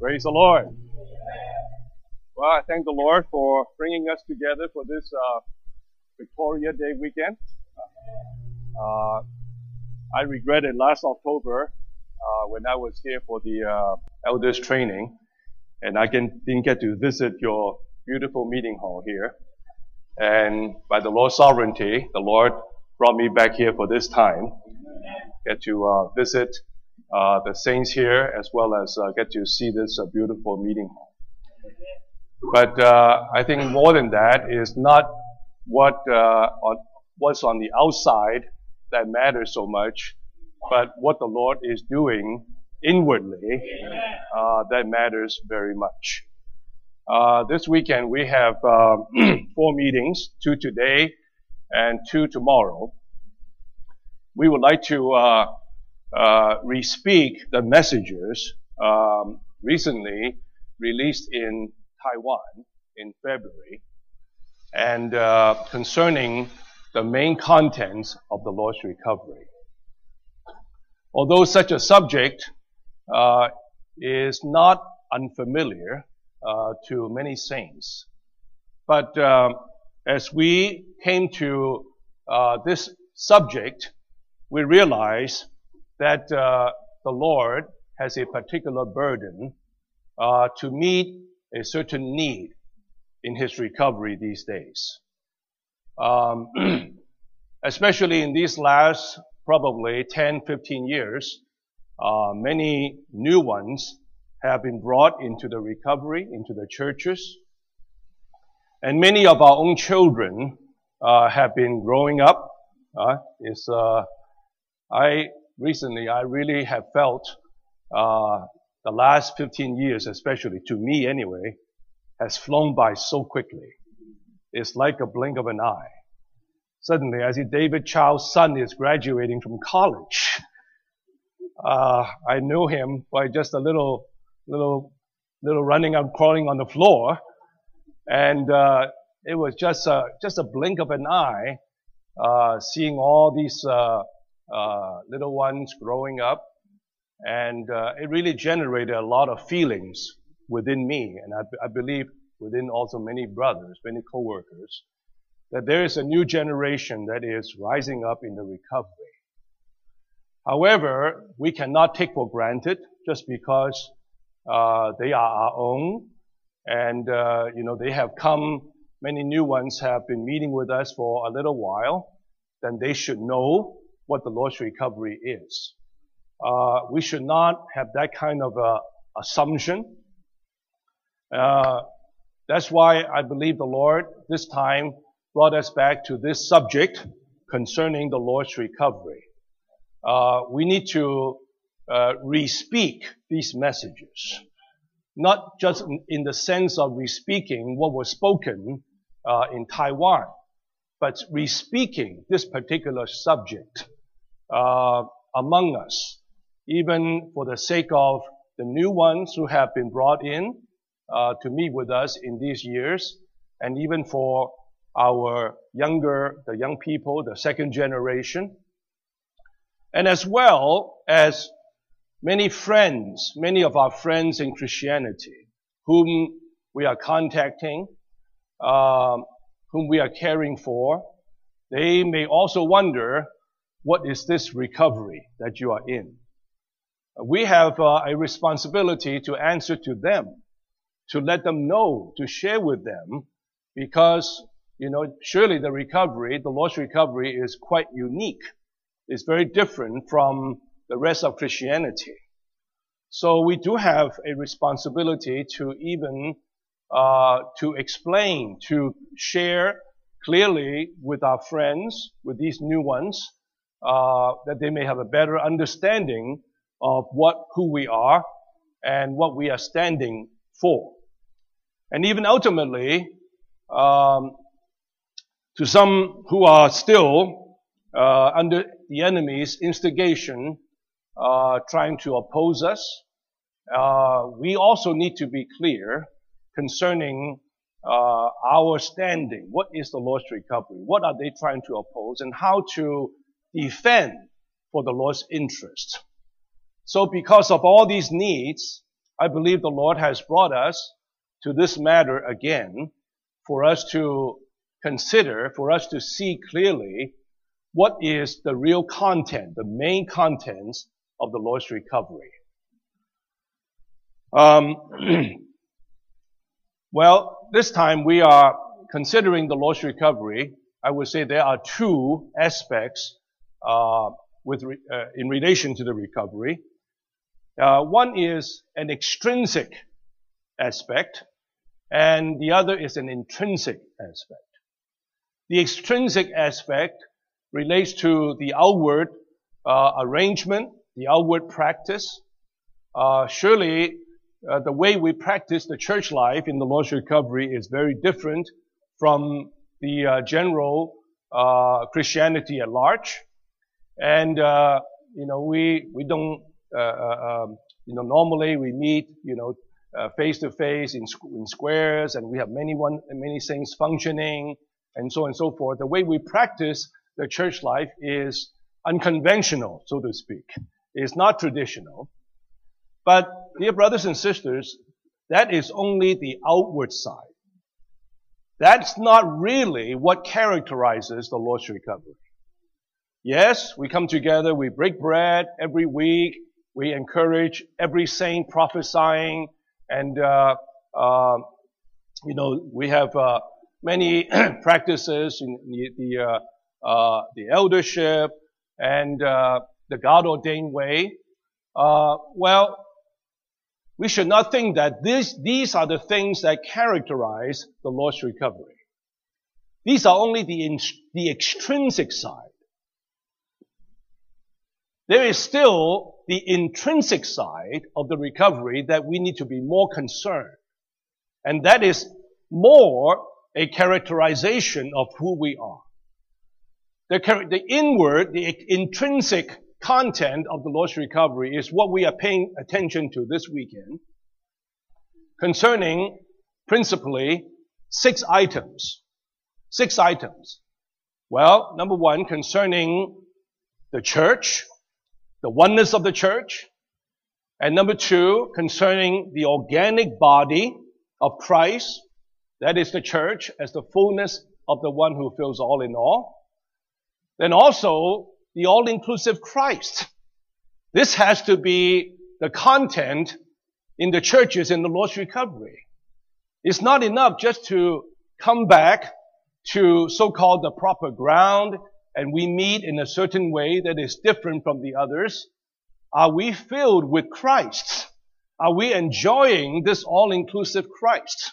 Praise the Lord. Well, I thank the Lord for bringing us together for this Victoria Day weekend. I regretted last October when I was here for the elders training, and I didn't get to visit your beautiful meeting hall here. And by the Lord's sovereignty, the Lord brought me back here for this time. Get to visit the saints here, as well as get to see this beautiful meeting hall. But I think more than that is not what's on the outside that matters so much, but what the Lord is doing inwardly that matters very much. This weekend we have 4 meetings, 2 today and 2 tomorrow. We would like to re-speak the messages recently released in Taiwan in February, and concerning the main contents of the Lord's recovery. Although such a subject is not unfamiliar to many saints, but as we came to this subject, we realize that the Lord has a particular burden to meet a certain need in His recovery these days. Especially in these last probably 10, 15 years, many new ones have been brought into the recovery, into the churches. And many of our own children have been growing up. I really have felt the last 15 years, especially to me anyway, has flown by so quickly. It's like a blink of an eye. Suddenly, I see David Child's son is graduating from college. I knew him by just a little running and crawling on the floor, and it was just a blink of an eye, seeing all these little ones growing up, and it really generated a lot of feelings within me, and I believe within also many brothers, many co-workers, that there is a new generation that is rising up in the recovery. However, we cannot take for granted just because they are our own, and they have come. Many new ones have been meeting with us for a little while. Then they should know what the Lord's recovery is. We should not have that kind of assumption. That's why I believe the Lord this time brought us back to this subject concerning the Lord's recovery. We need to re-speak these messages, not just in the sense of re-speaking what was spoken in Taiwan, but re-speaking this particular subject among us, even for the sake of the new ones who have been brought in to meet with us in these years, and even for the young people, the second generation, and as well as many of our friends in Christianity, whom we are contacting, whom we are caring for. They may also wonder, what is this recovery that you are in? We have a responsibility to answer to them, to let them know, to share with them, because, surely the Lord's recovery is quite unique. It's very different from the rest of Christianity. So we do have a responsibility to even to explain, to share clearly with our friends, with these new ones, that they may have a better understanding of who we are and what we are standing for. And even ultimately, to some who are still under the enemy's instigation, trying to oppose us, we also need to be clear concerning our standing. What is the Lord's recovery? What are they trying to oppose? And how to defend for the Lord's interest. So because of all these needs, I believe the Lord has brought us to this matter again for us to consider, for us to see clearly what is the real content, the main contents of the Lord's recovery. Well, this time we are considering the Lord's recovery. I would say there are two aspects in relation to the recovery. One is an extrinsic aspect, and the other is an intrinsic aspect. The extrinsic aspect relates to the outward arrangement, the outward practice. Surely, the way we practice the church life in the Lord's recovery is very different from the general Christianity at large. And we don't normally we meet face to face in squares, and we have many things functioning, and so on and so forth. The way we practice the church life is unconventional, so to speak. It's not traditional. But, dear brothers and sisters, that is only the outward side. That's not really what characterizes the Lord's recovery. Yes, we come together, we break bread every week, we encourage every saint prophesying, and we have many practices in the eldership and the God-ordained way. Well, we should not think that these are the things that characterize the Lord's recovery. These are only the extrinsic side. There is still the intrinsic side of the recovery that we need to be more concerned. And that is more a characterization of who we are. The inward, the intrinsic content of the Lord's recovery is what we are paying attention to this weekend, concerning principally 6 items. 6 items. Well, number 1, concerning the church, the oneness of the church, and number 2, concerning the organic body of Christ, that is the church as the fullness of the one who fills all in all. Then also the all-inclusive Christ. This has to be the content in the churches in the Lord's recovery. It's not enough just to come back to so-called the proper ground and we meet in a certain way that is different from the others. Are we filled with Christ? Are we enjoying this all-inclusive Christ?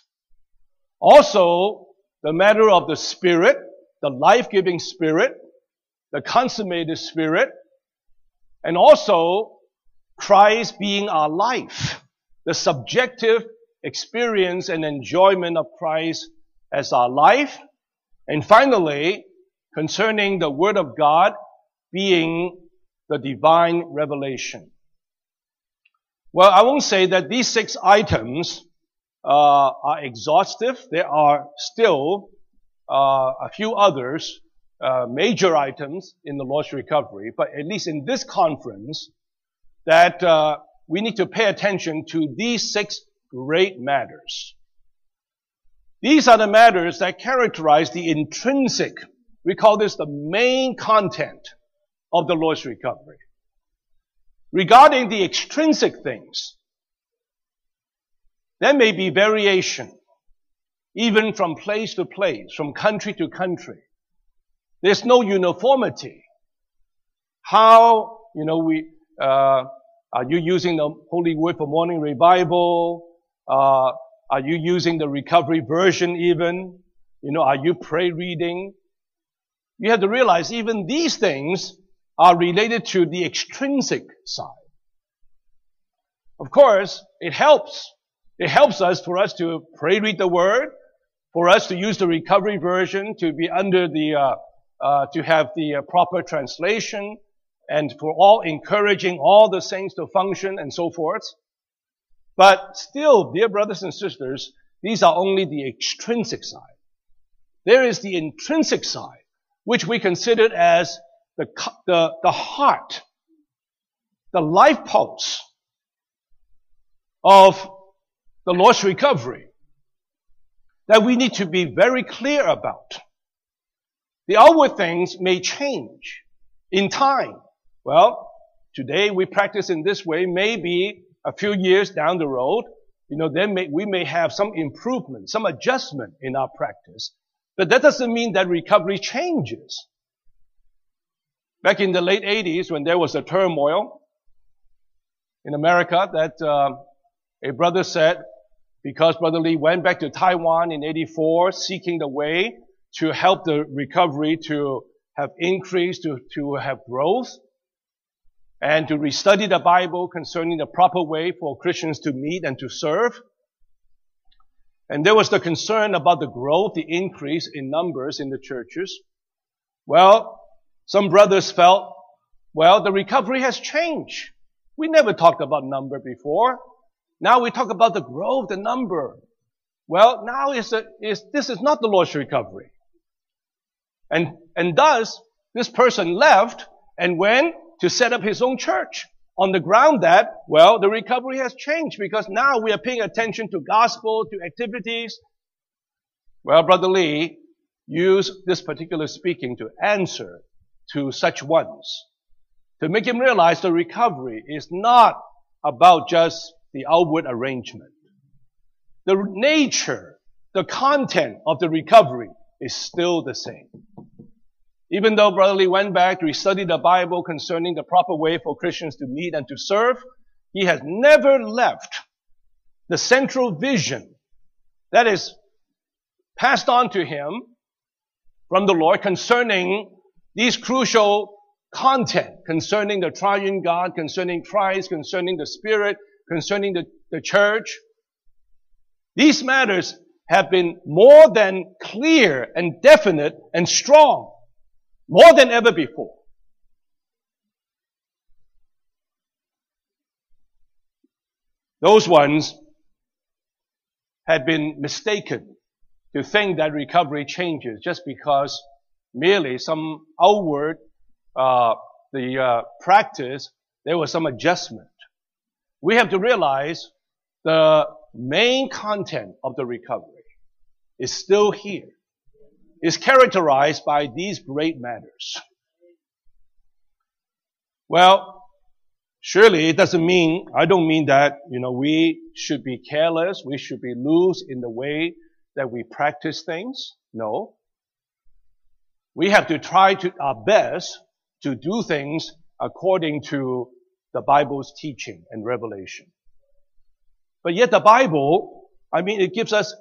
Also, the matter of the Spirit, the life-giving Spirit, the consummated Spirit, and also Christ being our life, the subjective experience and enjoyment of Christ as our life, and finally, concerning the Word of God being the divine revelation. Well, I won't say that these 6 items are exhaustive. There are still a few others, major items in the Lord's recovery, but at least in this conference, that we need to pay attention to these 6 great matters. These are the matters that characterize the intrinsic, we call this the main content of the Lord's recovery. Regarding the extrinsic things, there may be variation, even from place to place, from country to country. There's no uniformity. How, are you using the Holy Word for Morning Revival? Are you using the recovery version even? Are you prayer reading? You have to realize even these things are related to the extrinsic side. Of course, it helps. It helps us for us to pray read the Word, for us to use the recovery version, to be under to have the proper translation, and for all encouraging all the saints to function and so forth. But still, dear brothers and sisters, these are only the extrinsic side. There is the intrinsic side, which we consider as the heart, the life pulse, of the Lord's recovery that we need to be very clear about. The outward things may change in time. Well, today we practice in this way. Maybe a few years down the road, we may have some improvement, some adjustment in our practice. But that doesn't mean that recovery changes. Back in the late 80s, when there was a turmoil in America, that a brother said, because Brother Lee went back to Taiwan in 84, seeking the way to help the recovery to have increase, to have growth, and to restudy the Bible concerning the proper way for Christians to meet and to serve. And there was the concern about the growth, the increase in numbers in the churches. Well, some brothers felt, the recovery has changed. We never talked about number before. Now we talk about the growth, the number. Well, now this is not the Lord's recovery. And thus, this person left and went to set up his own church on the ground that, the recovery has changed because now we are paying attention to gospel, to activities. Well, Brother Lee used this particular speaking to answer to such ones, to make him realize the recovery is not about just the outward arrangement. The nature, the content of the recovery is still the same. Even though Brother Lee went back to study the Bible concerning the proper way for Christians to meet and to serve, he has never left the central vision that is passed on to him from the Lord concerning these crucial content, concerning the triune God, concerning Christ, concerning the Spirit, concerning the church. These matters have been more than clear and definite and strong, more than ever before. Those ones had been mistaken to think that recovery changes just because merely some outward practice, there was some adjustment. We have to realize the main content of the recovery is still here. Is characterized by these great matters. Well, surely it doesn't mean, I don't mean that, we should be careless, we should be loose in the way that we practice things. No. We have to try our best to do things according to the Bible's teaching and revelation. But yet the Bible, it gives us,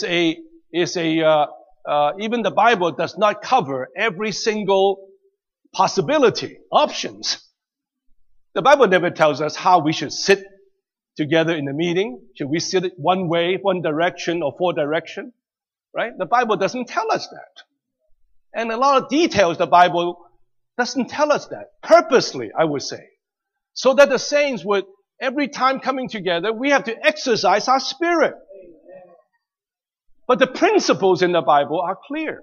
even the Bible does not cover every single possibility, options. The Bible never tells us how we should sit together in a meeting. Should we sit one way, one direction, or four direction? Right? The Bible doesn't tell us that. And a lot of details the Bible doesn't tell us that. Purposely, I would say. So that the saints would, every time coming together, we have to exercise our spirit. But the principles in the Bible are clear.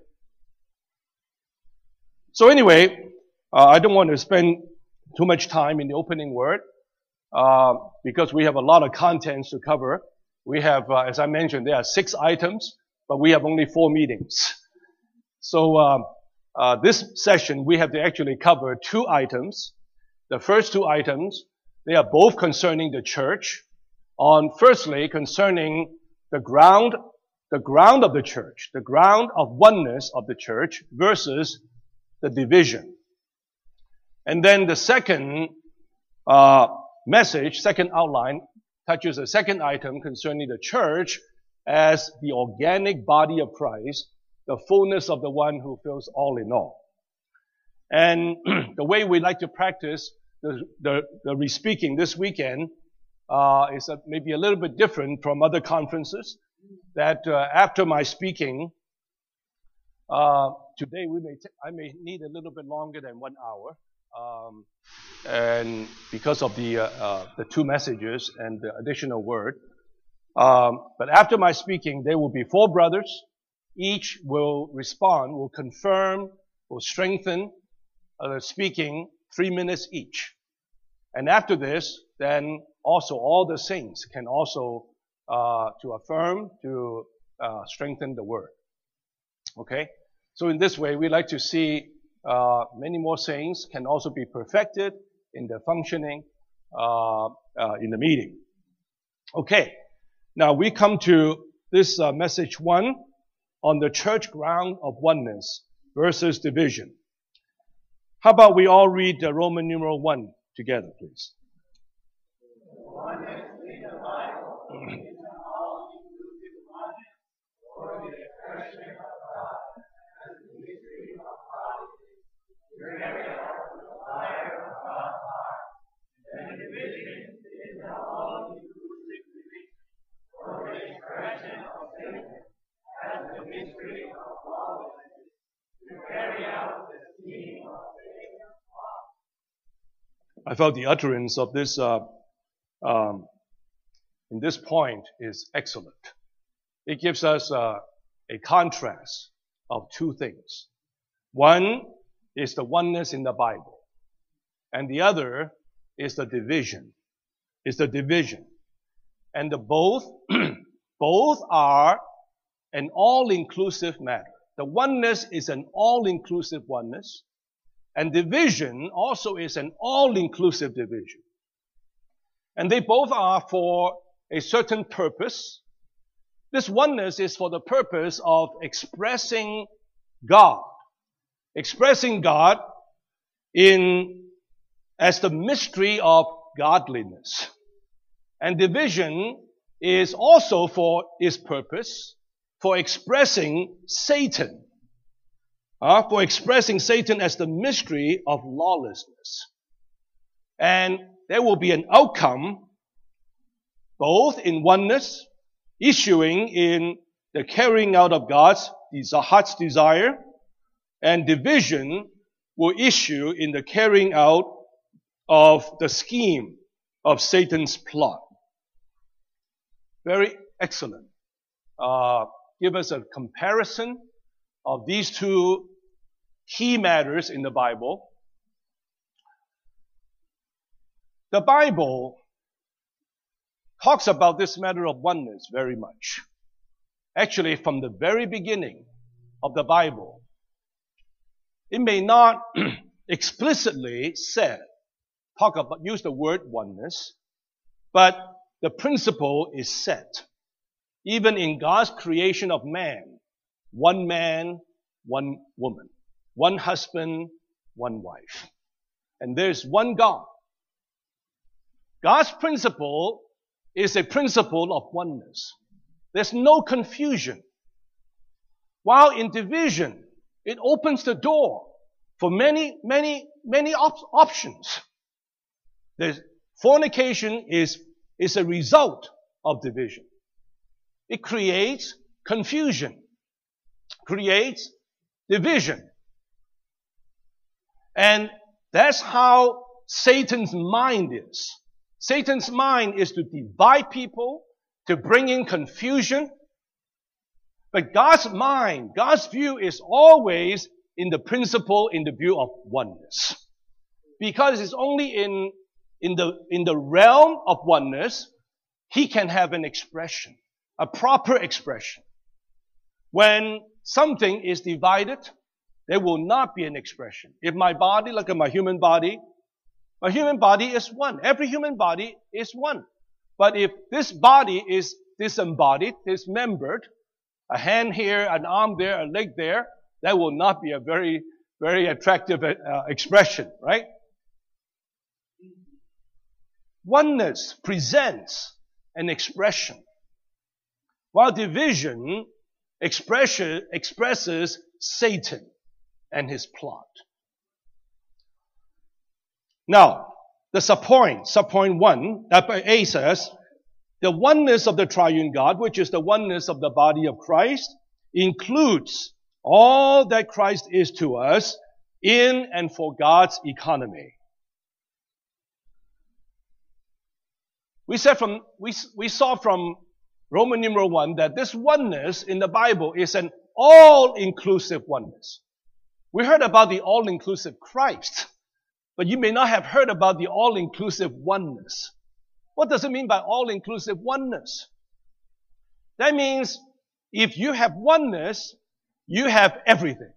So anyway, I don't want to spend too much time in the opening word, because we have a lot of contents to cover. We have, as I mentioned, there are 6 items, but we have only 4 meetings. So, this session, we have to actually cover 2 items. The first 2 items, they are both concerning the church. Firstly, concerning the ground of the church, the ground of oneness of the church versus the division. And then the second message, second outline, touches a second item concerning the church as the organic body of Christ, the fullness of the one who fills all in all. And the way we like to practice the re-speaking this weekend is maybe a little bit different from other conferences. That after my speaking, today I may need a little bit longer than 1 hour, and because of the 2 messages and the additional word. But after my speaking, there will be 4 brothers. Each will respond, will confirm, will strengthen the speaking 3 minutes each. And after this, then also all the saints can also to affirm, to strengthen the word. Okay? So in this way, we like to see many more saints can also be perfected in their functioning in the meeting. Okay. Now we come to this message 1 on the church ground of oneness versus division. How about we all read the Roman numeral 1 together, please? I felt the utterance of this in this point is excellent. It gives us a contrast of two things. One is the oneness in the Bible, and the other is the division. And the both are an all-inclusive matter. The oneness is an all-inclusive oneness, and division also is an all-inclusive division. And they both are for a certain purpose. This oneness is for the purpose of expressing God as the mystery of godliness. And division is also for its purpose, for expressing Satan. For expressing Satan as the mystery of lawlessness. And there will be an outcome, both in oneness, issuing in the carrying out of God's heart's desire, and division will issue in the carrying out of the scheme of Satan's plot. Very excellent. Give us a comparison of these two key matters in the Bible. The Bible talks about this matter of oneness very much. Actually, from the very beginning of the Bible, it may not explicitly use the word oneness, but the principle is set. Even in God's creation of man, one woman, one husband, one wife. And there's one God. God's principle is a principle of oneness. There's no confusion. While in division, it opens the door for many options. Fornication is a result of division. It creates confusion, creates division. And that's how Satan's mind is. Satan's mind is to divide people, to bring in confusion. But God's mind, God's view is always in the principle, in the view of oneness. Because it's only in the realm of oneness, He can have an expression, a proper expression. When something is divided, there will not be an expression. If my body, look at my human body is one. Every human body is one. But if this body is disembodied, dismembered, a hand here, an arm there, a leg there, that will not be a very, very attractive expression, right? Oneness presents an expression, while division expresses Satan and his plot. Now, the subpoint 1, A says, the oneness of the triune God, which is the oneness of the body of Christ, includes all that Christ is to us in and for God's economy. We saw from Roman numeral 1 that this oneness in the Bible is an all-inclusive oneness. We heard about the all-inclusive Christ, but you may not have heard about the all-inclusive oneness. What does it mean by all-inclusive oneness? That means if you have oneness, you have everything.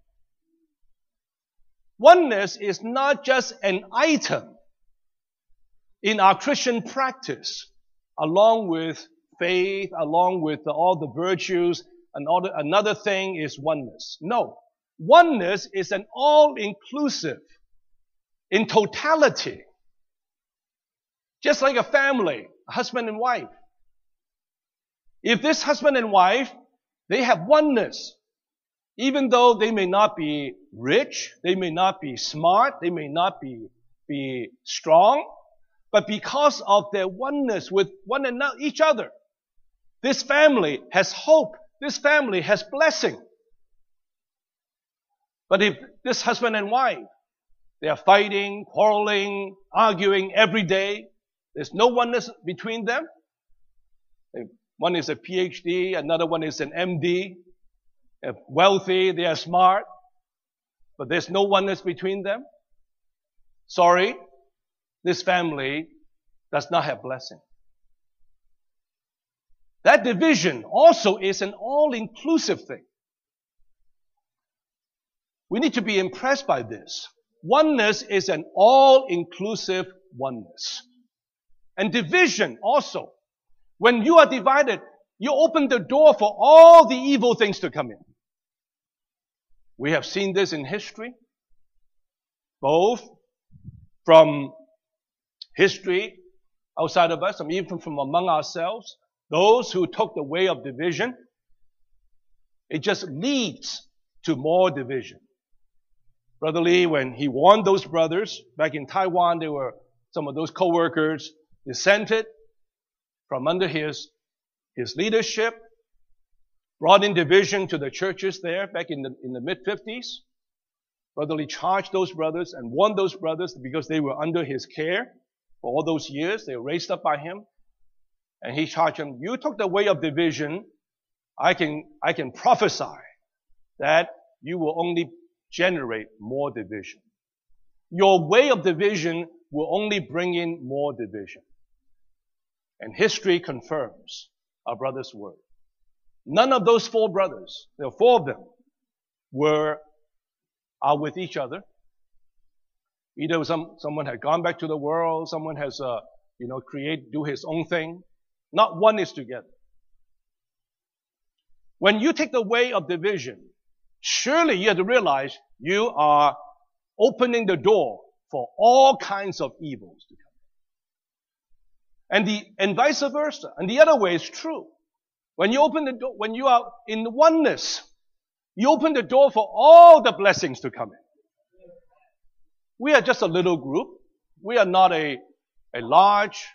Oneness is not just an item in our Christian practice, along with faith, along with all the virtues, and another thing is oneness. No. Oneness is an all-inclusive, in totality. Just like a family, a husband and wife. If this husband and wife, they have oneness, even though they may not be rich, they may not be smart, they may not be strong, but because of their oneness with one another, each other, this family has hope, this family has blessing. But if this husband and wife, they are fighting, quarreling, arguing every day, there's no oneness between them. One is a PhD, another one is an MD. They're wealthy, they are smart, but there's no oneness between them. Sorry, this family does not have blessing. That division also is an all-inclusive thing. We need to be impressed by this. Oneness is an all-inclusive oneness. And division also. When you are divided, you open the door for all the evil things to come in. We have seen this in history, both from history outside of us, and even from among ourselves. Those who took the way of division, it just leads to more division. Brother Lee, when he warned those brothers back in Taiwan, there were some of those co-workers dissented from under his leadership, brought in division to the churches there back in the mid-50s. Brother Lee charged those brothers and warned those brothers because they were under his care for all those years. They were raised up by him. And he charged them, you took the way of division. I can prophesy that you will only generate more division. Your way of division will only bring in more division. And history confirms our brother's word. None of those four brothers, there are four of them, are with each other. Either someone had gone back to the world, someone has, do his own thing. Not one is together. When you take the way of division, surely you have to realize you are opening the door for all kinds of evils to come. And vice versa. And the other way is true. When you open the door, when you are in oneness, you open the door for all the blessings to come in. We are just a little group. We are not a large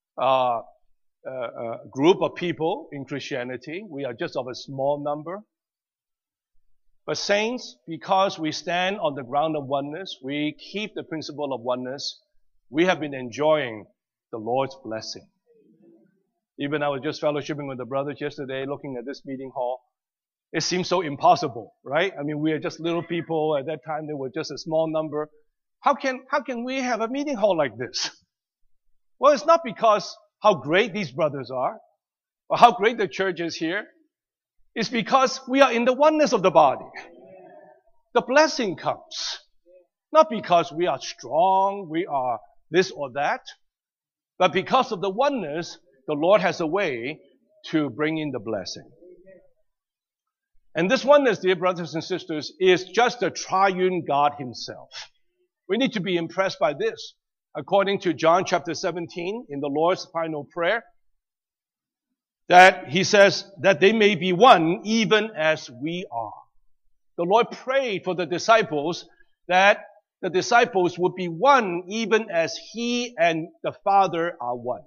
group of people in Christianity. We are just of a small number. But saints, because we stand on the ground of oneness, we keep the principle of oneness, we have been enjoying the Lord's blessing. Even I was just fellowshipping with the brothers yesterday, looking at this meeting hall. It seems so impossible, right? I mean, we are just little people. At that time, they were just a small number. How can we have a meeting hall like this? Well, it's not because how great these brothers are, or how great the church is here. It's because we are in the oneness of the body. The blessing comes. Not because we are strong, we are this or that, but because of the oneness, the Lord has a way to bring in the blessing. And this oneness, dear brothers and sisters, is just the triune God himself. We need to be impressed by this. According to John chapter 17 in the Lord's final prayer, that he says that they may be one even as we are. The Lord prayed for the disciples that the disciples would be one even as he and the Father are one.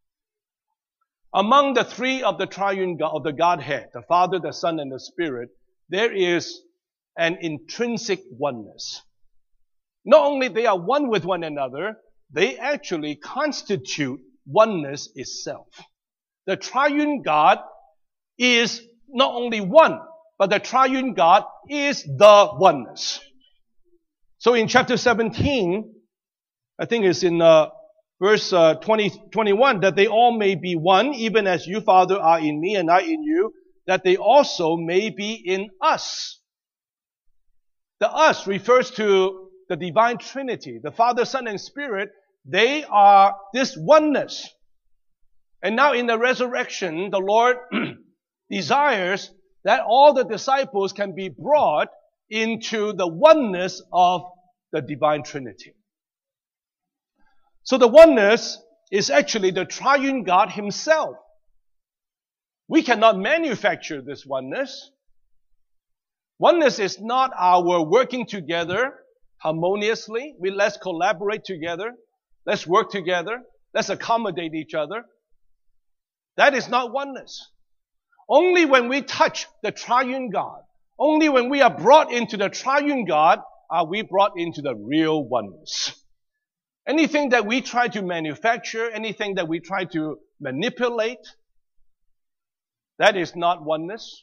Among the three of the triune God, of the Godhead, the Father, the Son, and the Spirit, there is an intrinsic oneness. Not only they are one with one another, they actually constitute oneness itself. The triune God is not only one, but the triune God is the oneness. So in chapter 17, I think it's in Verse 21, that they all may be one, even as you, Father, are in me and I in you, that they also may be in us. The us refers to the divine Trinity, the Father, Son, and Spirit. They are this oneness. And now in the resurrection, the Lord desires that all the disciples can be brought into the oneness of the divine Trinity. So the oneness is actually the triune God himself. We cannot manufacture this oneness. Oneness is not our working together harmoniously. Let's collaborate together. Let's work together. Let's accommodate each other. That is not oneness. Only when we touch the triune God, only when we are brought into the triune God, are we brought into the real oneness. Anything that we try to manufacture, anything that we try to manipulate, that is not oneness.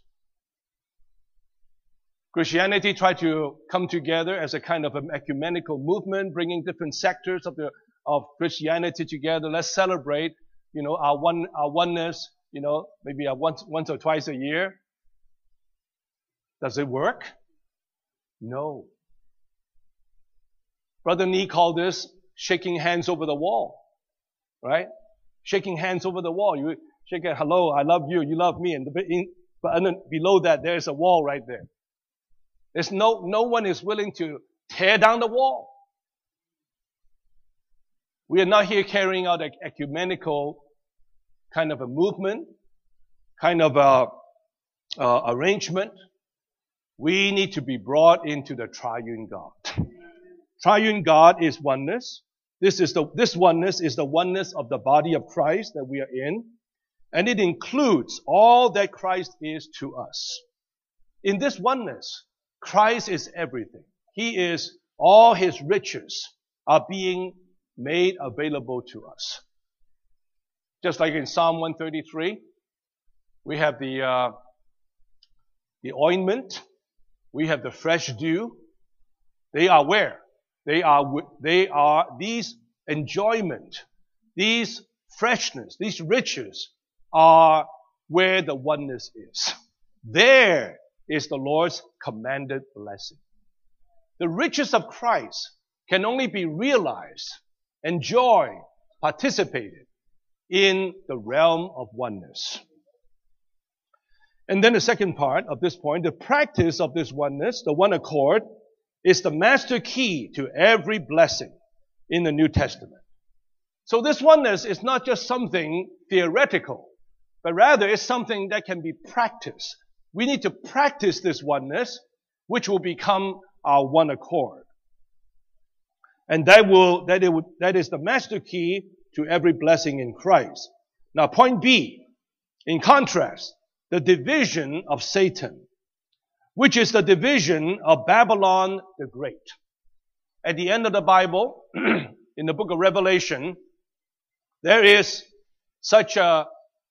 Christianity tried to come together as a kind of an ecumenical movement, bringing different sectors of Christianity together. Let's celebrate, our oneness, maybe once or twice a year. Does it work? No. Brother Nee called this shaking hands over the wall, right? Shaking hands over the wall. You shake it, hello, I love you, you love me, but below that there's a wall right there. There's no one is willing to tear down the wall. We are not here carrying out an ecumenical kind of a movement, kind of a arrangement. We need to be brought into the triune God. Triune God is oneness. This oneness is the oneness of the body of Christ that we are in, and it includes all that Christ is to us. In this oneness, Christ is everything. He is all his riches are being made available to us. Just like in Psalm 133, we have the ointment, we have the fresh dew. They are where? They are these enjoyment, these freshness, these riches are where the oneness is. There is the Lord's commanded blessing. The riches of Christ can only be realized, enjoyed, participated in the realm of oneness. And then the second part of this point, the practice of this oneness, the one accord, is the master key to every blessing in the New Testament. So this oneness is not just something theoretical, but rather it's something that can be practiced. We need to practice this oneness, which will become our one accord. And that is the master key to every blessing in Christ. Now, point B, in contrast, the division of Satan, which is the division of Babylon the Great. At the end of the Bible, in the book of Revelation, there is such a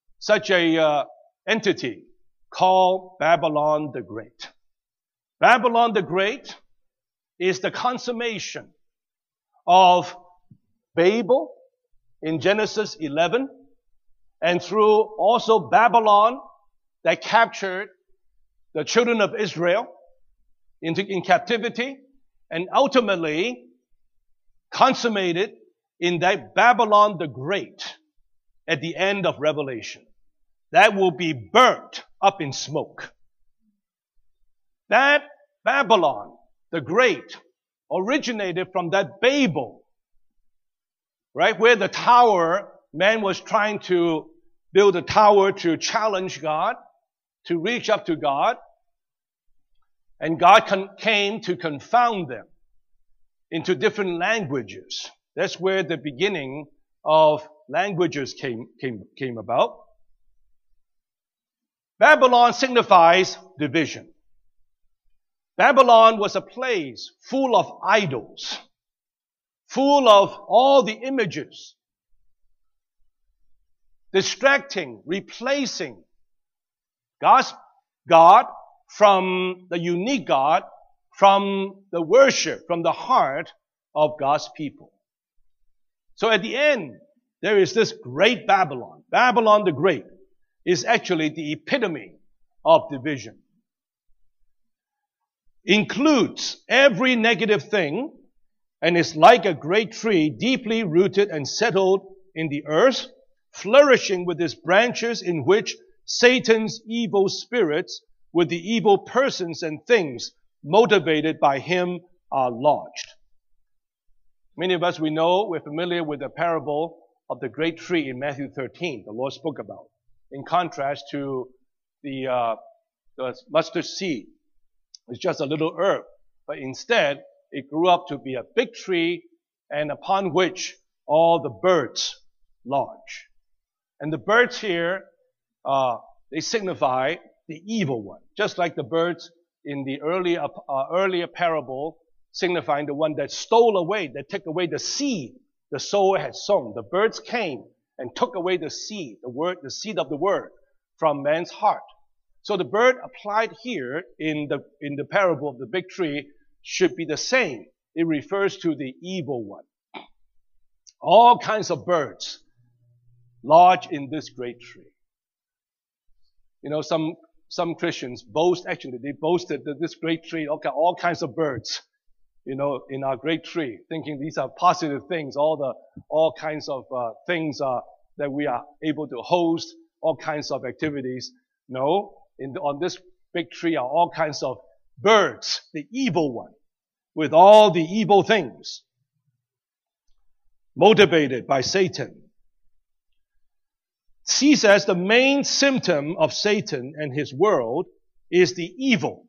entity called Babylon the Great. Babylon the Great is the consummation of Babel in Genesis 11, and through also Babylon that captured the children of Israel in captivity, and ultimately consummated in that Babylon the Great at the end of Revelation. That will be burnt up in smoke. That Babylon the Great originated from that Babel, right, where the tower, man was trying to build a tower to challenge God, to reach up to God, and God came to confound them into different languages. That's where the beginning of languages came about. Babylon signifies division. Babylon was a place full of idols, full of all the images, distracting, replacing God's God from the unique God, from the worship, from the heart of God's people. So at the end, there is this great Babylon. Babylon the Great is actually the epitome of division. Includes every negative thing and is like a great tree deeply rooted and settled in the earth, flourishing with its branches in which Satan's evil spirits with the evil persons and things motivated by him are lodged. Many of us, we're familiar with the parable of the great tree in Matthew 13, the Lord spoke about, in contrast to the mustard seed. It's just a little herb, but instead it grew up to be a big tree and upon which all the birds lodge. And the birds here, they signify the evil one, just like the birds in the earlier parable signifying the one that stole away, that took away the seed the sower had sown. The birds came and took away the seed, the seed of the word from man's heart. So the bird applied here in the parable of the big tree should be the same. It refers to the evil one. All kinds of birds lodge in this great tree. You know, some Christians they boasted that this great tree, all kinds of birds, you know, in our great tree, thinking these are positive things, all kinds of things that we are able to host, all kinds of activities. No, on this big tree are all kinds of birds, the evil one, with all the evil things, motivated by Satan. Sees as the main symptom of Satan and his world is the evil,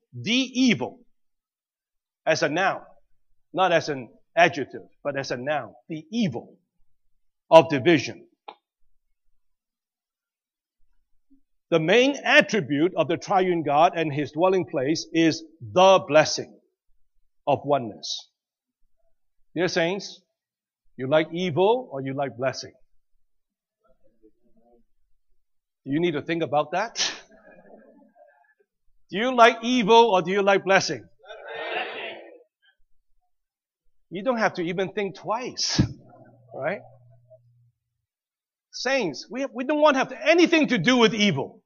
as a noun, not as an adjective, but as a noun, the evil of division. The main attribute of the triune God and his dwelling place is the blessing of oneness. Dear saints, you like evil or you like blessing? Do you need to think about that? Do you like evil or do you like blessing? Blessing. You don't have to even think twice, right? Saints, we don't want to have anything to do with evil.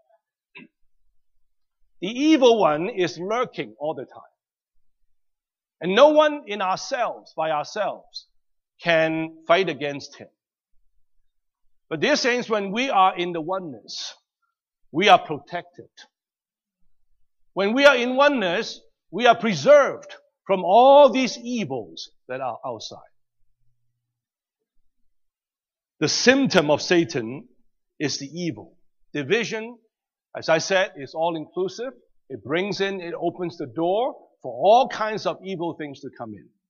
The evil one is lurking all the time. And no one by ourselves, can fight against him. But dear saints, when we are in the oneness, we are protected. When we are in oneness, we are preserved from all these evils that are outside. The symptom of Satan is the evil. Division, as I said, is all inclusive. It opens the door for all kinds of evil things to come in.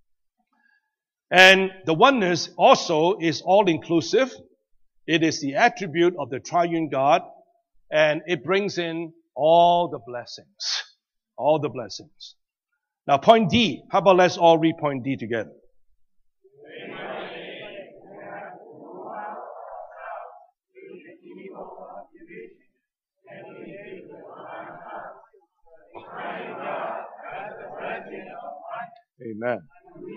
And the oneness also is all inclusive. It is the attribute of the triune God, and it brings in all the blessings. All the blessings. Now point D. How about let's all read point D together? Amen.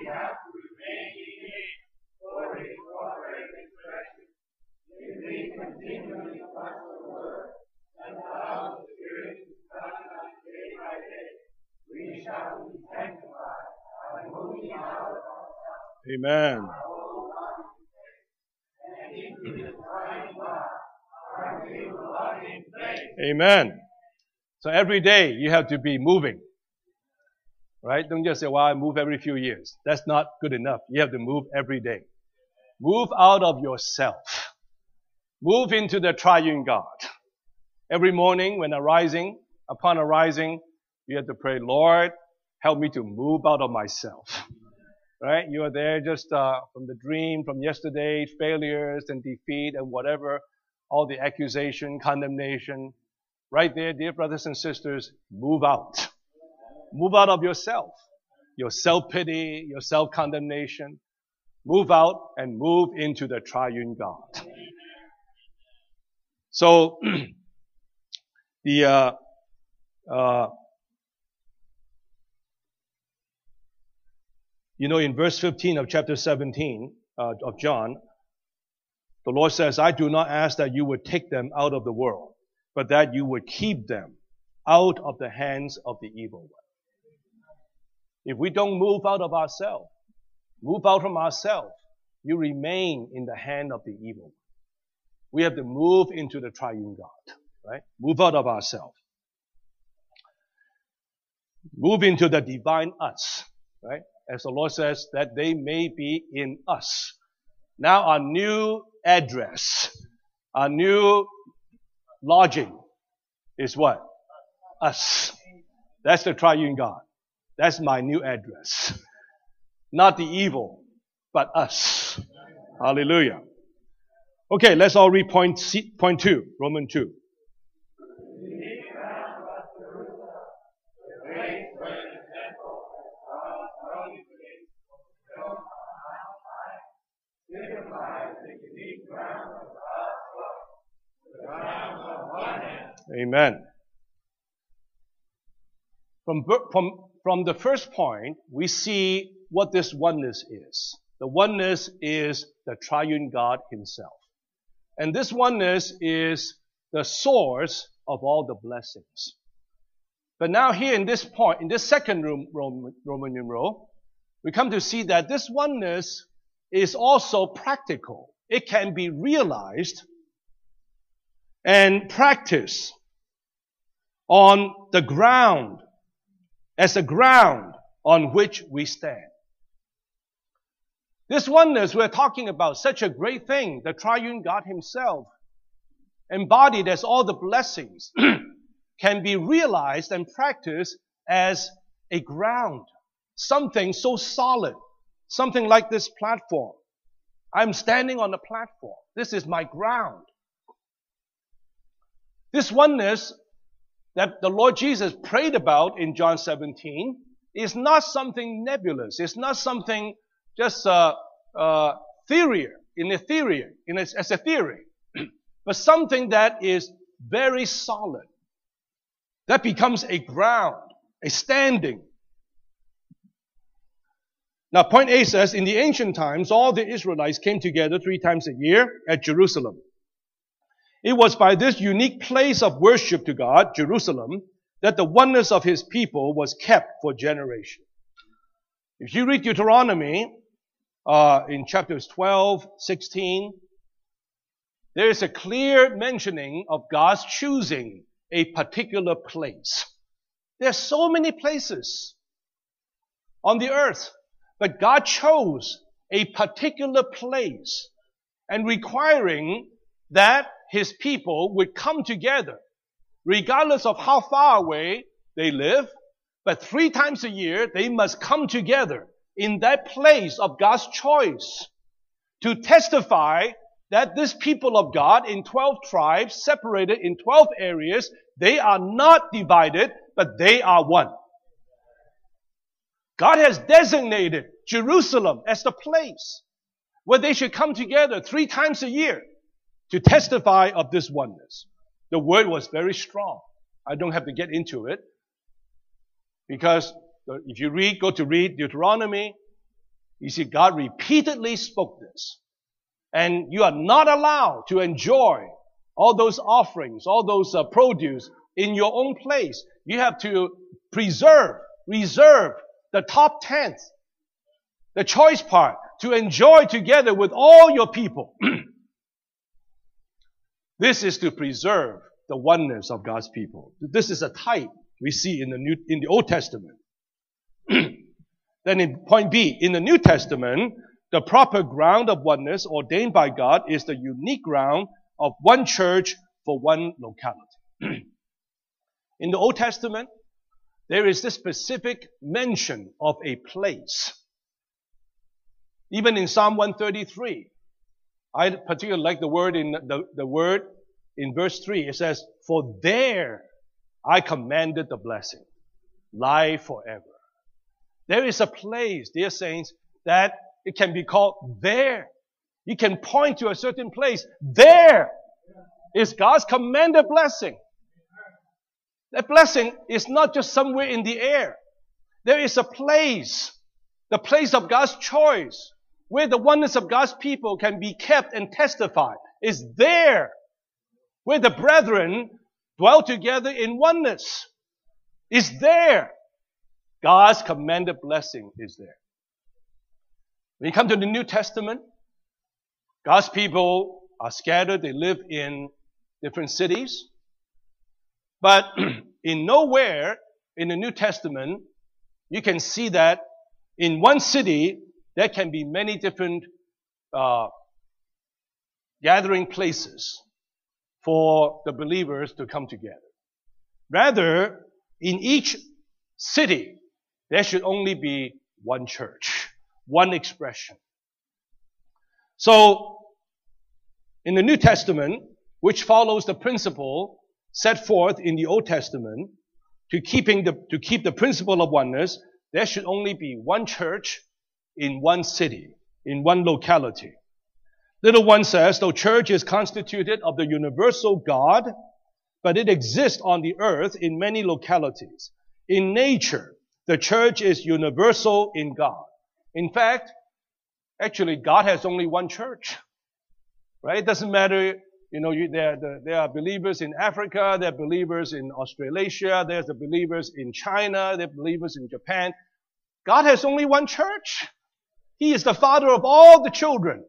Amen. Amen. So every day you have to be moving. Right? Don't just say, well, I move every few years. That's not good enough. You have to move every day. Move out of yourself. Move into the triune God. Every morning upon arising, you have to pray, Lord, help me to move out of myself. Right? You are there just from the dream, from yesterday, failures and defeat and whatever, all the accusation, condemnation. Right there, dear brothers and sisters, move out. Move out of yourself, your self-pity, your self-condemnation. Move out and move into the triune God. So, in verse 15 of chapter 17, of John, the Lord says, I do not ask that you would take them out of the world, but that you would keep them out of the hands of the evil one. If we don't move out of ourselves, move out from ourselves, you remain in the hand of the evil one. We have to move into the triune God, right? Move out of ourselves. Move into the divine us, right? As the Lord says, that they may be in us. Now our new address, our new lodging is what? Us. That's the triune God. That's my new address. Not the evil, but us. Hallelujah. Okay, let's all read point 2, Romans 2. Amen. From the first point, we see what this oneness is. The oneness is the triune God himself. And this oneness is the source of all the blessings. But now here in this point, in this second Roman numeral, we come to see that this oneness is also practical. It can be realized and practiced on the ground, as the ground on which we stand. This oneness we're talking about, such a great thing, the triune God himself, embodied as all the blessings, can be realized and practiced as a ground, something so solid, something like this platform. I'm standing on the platform. This is my ground. This oneness that the Lord Jesus prayed about in John 17 is not something nebulous. It's not something just as a theory, but something that is very solid, that becomes a ground, a standing. Now, point A says, in the ancient times, all the Israelites came together 3 times a year at Jerusalem. It was by this unique place of worship to God, Jerusalem, that the oneness of his people was kept for generations. If you read Deuteronomy, in chapters 12, 16, there is a clear mentioning of God's choosing a particular place. There are so many places on the earth, but God chose a particular place and requiring that his people would come together, regardless of how far away they live, but 3 times a year they must come together in that place of God's choice to testify that this people of God in 12 tribes, separated in 12 areas, they are not divided, but they are one. God has designated Jerusalem as the place where they should come together 3 times a year to testify of this oneness. The word was very strong. I don't have to get into it, because if you go to read Deuteronomy, you see God repeatedly spoke this. And you are not allowed to enjoy all those offerings, all those produce in your own place. You have to reserve the top 10th, the choice part, to enjoy together with all your people. This is to preserve the oneness of God's people. This is a type we see in the Old Testament. Then in point B, in the New Testament, the proper ground of oneness ordained by God is the unique ground of one church for one locality. In the Old Testament, there is this specific mention of a place. Even in Psalm 133, I particularly like the word in verse 3. It says, "For there I commanded the blessing, life forever." There is a place, dear saints, that it can be called there. You can point to a certain place. There is God's commanded blessing. That blessing is not just somewhere in the air. There is a place, the place of God's choice, where the oneness of God's people can be kept and testified. Is there, where the brethren dwell together in oneness. Is there. God's commanded blessing is there. When you come to the New Testament, God's people are scattered. They live in different cities. But in nowhere in the New Testament, you can see that in one city, there can be many different gathering places for the believers to come together. Rather, in each city, there should only be one church, one expression. So, in the New Testament, which follows the principle set forth in the Old Testament, to keep the principle of oneness, there should only be one church in one city, in one locality. Little one says, the church is constituted of the universal God, but it exists on the earth in many localities. In nature, the church is universal in God. In fact, actually, God has only one church. Right? It doesn't matter, there are believers in Africa, there are believers in Australasia, there's the believers in China, there are believers in Japan. God has only one church. He is the father of all the children.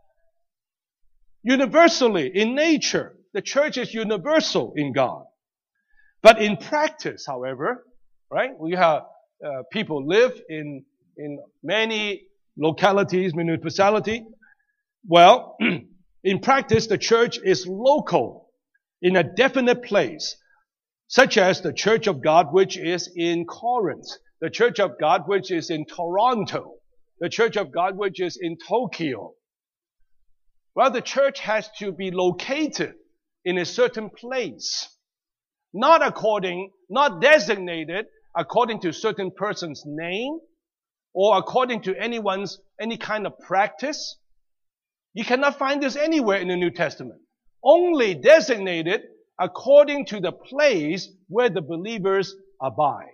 Universally, in nature, the church is universal in God. But in practice, however, right, we have people live in many localities, municipality. Well, in practice, the church is local in a definite place, such as the Church of God which is in Corinth, the Church of God which is in Toronto, the Church of God which is in Tokyo. Well, the church has to be located in a certain place, not designated according to a certain person's name or according to any kind of practice. You cannot find this anywhere in the New Testament. Only designated according to the place where the believers abide.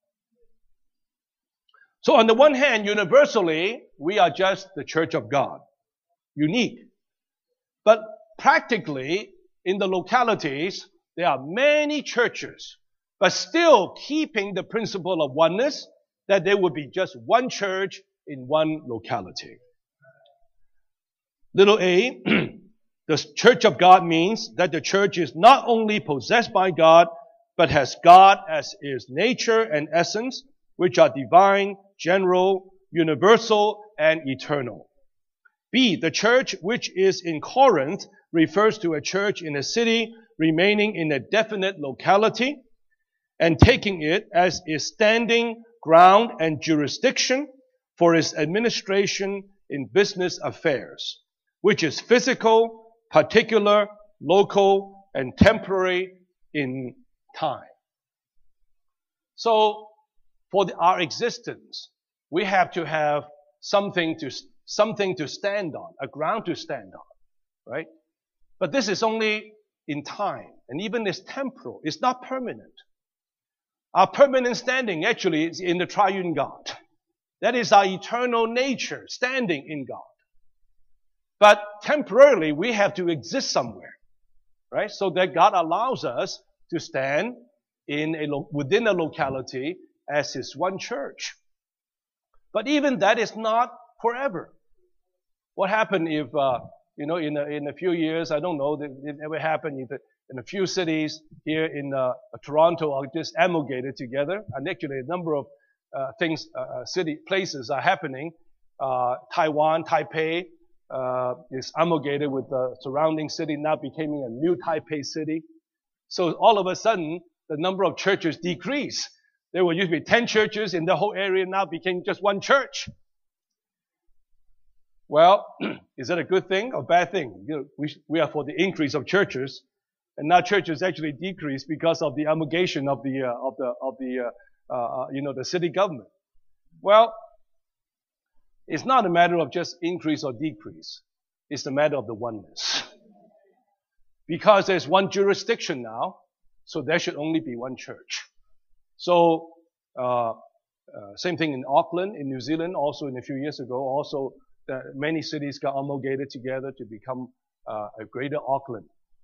So on the one hand, universally, we are just the church of God. Unique. But practically, in the localities, there are many churches, but still keeping the principle of oneness, that there would be just one church in one locality. Little a, the church of God means that the church is not only possessed by God, but has God as its nature and essence, which are divine, general, universal, and eternal. B, the church which is in Corinth refers to a church in a city remaining in a definite locality and taking it as its standing ground and jurisdiction for its administration in business affairs, which is physical, particular, local, and temporary in time. So, for our existence, we have to have something to stand on, a ground to stand on, right? But this is only in time, and even it's temporal. It's not permanent. Our permanent standing actually is in the triune God. That is our eternal nature, standing in God. But temporarily, we have to exist somewhere, right? So that God allows us to stand within a locality as His one church. But even that is not forever. What happened if, in a few years, I don't know, it ever happened if in a few cities here in Toronto are just amalgamated together, and actually a number of places are happening. Taiwan, Taipei, is amalgamated with the surrounding city, now becoming a new Taipei city. So all of a sudden, the number of churches decreased. There were usually 10 churches in the whole area, now became just one church. Well, is that a good thing or bad thing? We are for the increase of churches, and now churches actually decrease because of the amalgamation of the city government. Well, it's not a matter of just increase or decrease. It's a matter of the oneness. Because there's one jurisdiction now, so there should only be one church. So, same thing in Auckland, in New Zealand, also in a few years ago, also many cities got amalgamated together to become a greater Auckland.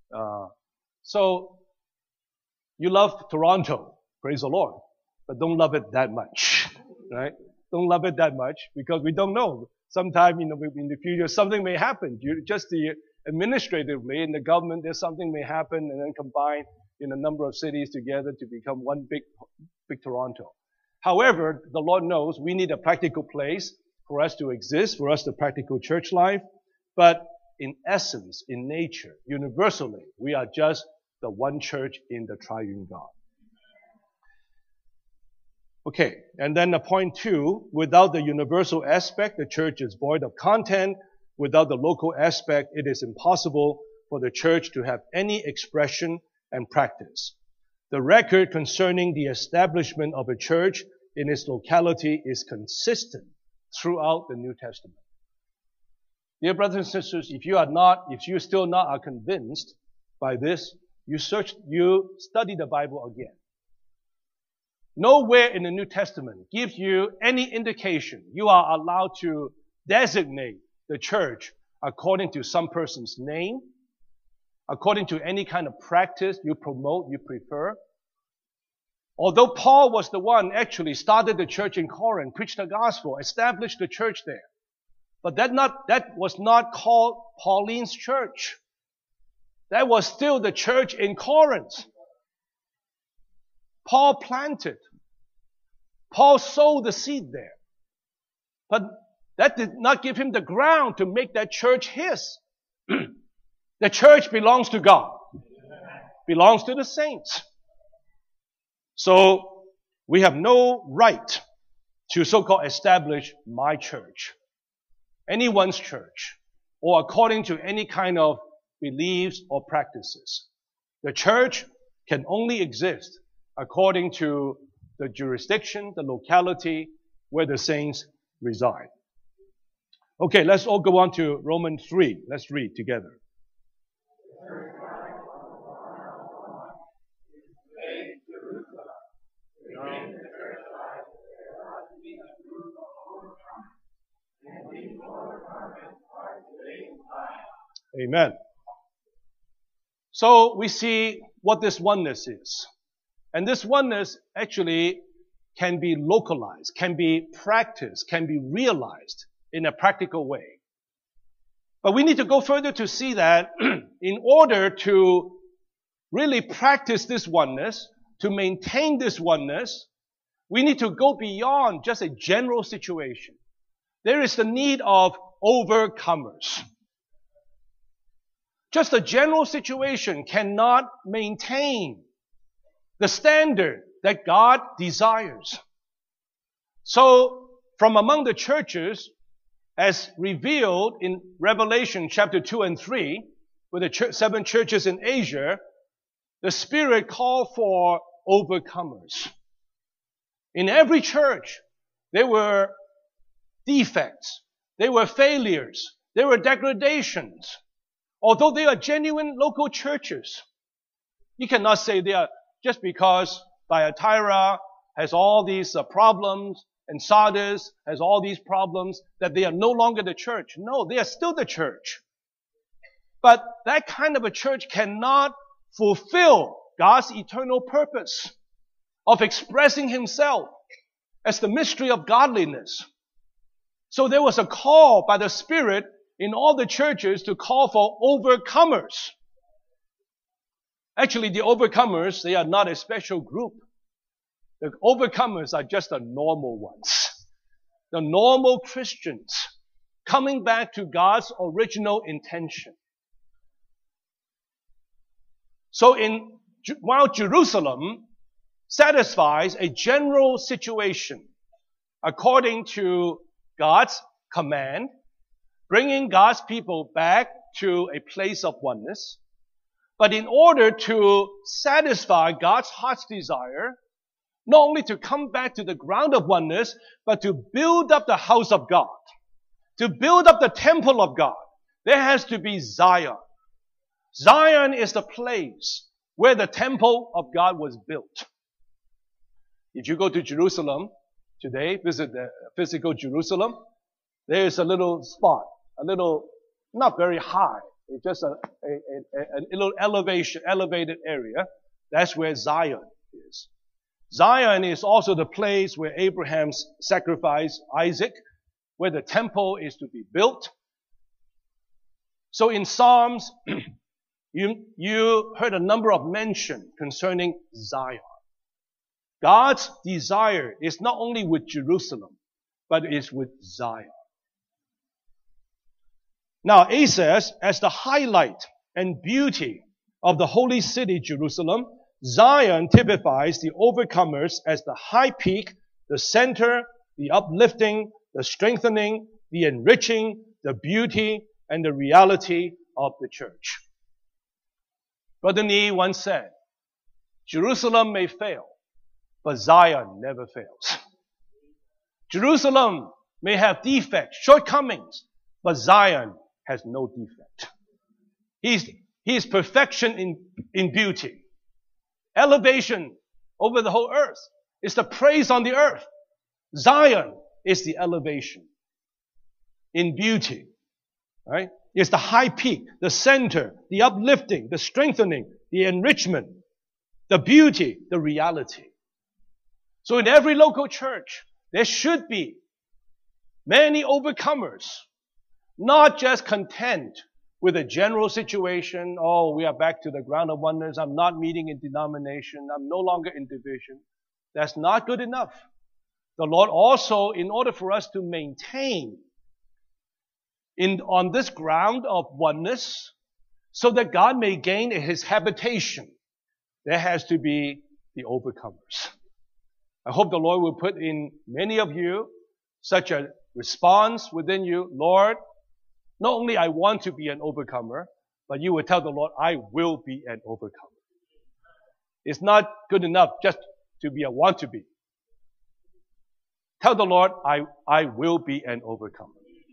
So you love Toronto, praise the Lord, but don't love it that much, right? Don't love it that much because we don't know. Sometime in the future, something may happen. Administratively in the government, there's something may happen and then combine a number of cities together to become one big Toronto. However, the Lord knows we need a practical place for us to exist, for us to practical church life. But in essence, in nature, universally, we are just the one church in the triune God. Okay, and then point 2, without the universal aspect, the church is void of content. Without the local aspect, it is impossible for the church to have any expression and practice. The record concerning the establishment of a church in its locality is consistent throughout the New Testament. Dear brothers and sisters, if you still not are convinced by this, you study the Bible again. Nowhere in the New Testament gives you any indication you are allowed to designate the church according to some person's name, according to any kind of practice you promote, you prefer. Although Paul was the one actually started the church in Corinth, preached the gospel, established the church there. But that was not called Pauline's church. That was still the church in Corinth. Paul planted. Paul sowed the seed there. But that did not give him the ground to make that church his. The church belongs to God. Belongs to the saints. So we have no right to so-called establish my church, anyone's church, or according to any kind of beliefs or practices. The church can only exist according to the jurisdiction, the locality where the saints reside. Okay, let's all go on to Romans 3. Let's read together. Amen. So we see what this oneness is. And this oneness actually can be localized, can be practiced, can be realized in a practical way. But we need to go further to see that in order to really practice this oneness, to maintain this oneness, we need to go beyond just a general situation. There is the need of overcomers. Just a general situation cannot maintain the standard that God desires. So, from among the churches, as revealed in Revelation chapter 2 and 3, with the 7 churches in Asia, the Spirit called for overcomers. In every church, there were defects, there were failures, there were degradations. Although they are genuine local churches, you cannot say they are just because Thyatira has all these problems and Sardis has all these problems that they are no longer the church. No, they are still the church. But that kind of a church cannot fulfill God's eternal purpose of expressing Himself as the mystery of godliness. So there was a call by the Spirit in all the churches to call for overcomers. Actually, the overcomers, they are not a special group. The overcomers are just the normal ones. The normal Christians coming back to God's original intention. So while Jerusalem satisfies a general situation according to God's command, bringing God's people back to a place of oneness. But in order to satisfy God's heart's desire, not only to come back to the ground of oneness, but to build up the house of God, to build up the temple of God, there has to be Zion. Zion is the place where the temple of God was built. If you go to Jerusalem today, visit the physical Jerusalem, there is a little spot, not very high. It's just a little elevated area. That's where Zion is. Zion is also the place where Abraham's sacrificed Isaac, where the temple is to be built. So in Psalms, you heard a number of mention concerning Zion. God's desire is not only with Jerusalem, but is with Zion. Now, it says, as the highlight and beauty of the holy city, Jerusalem, Zion typifies the overcomers as the high peak, the center, the uplifting, the strengthening, the enriching, the beauty, and the reality of the church. Brother Nee once said, Jerusalem may fail, but Zion never fails. Jerusalem may have defects, shortcomings, but Zion has no defect. He is perfection in beauty. Elevation over the whole earth. It's the praise on the earth. Zion is the elevation in beauty. Right? It's the high peak, the center, the uplifting, the strengthening, the enrichment, the beauty, the reality. So in every local church, there should be many overcomers, not just content with a general situation. Oh, we are back to the ground of oneness. I'm not meeting in denomination. I'm no longer in division. That's not good enough. The Lord also, in order for us to maintain on this ground of oneness, so that God may gain His habitation, there has to be the overcomers. I hope the Lord will put in many of you such a response within you. Lord, not only I want to be an overcomer, but you will tell the Lord, I will be an overcomer. It's not good enough just to be a want to be. Tell the Lord, I will be an overcomer.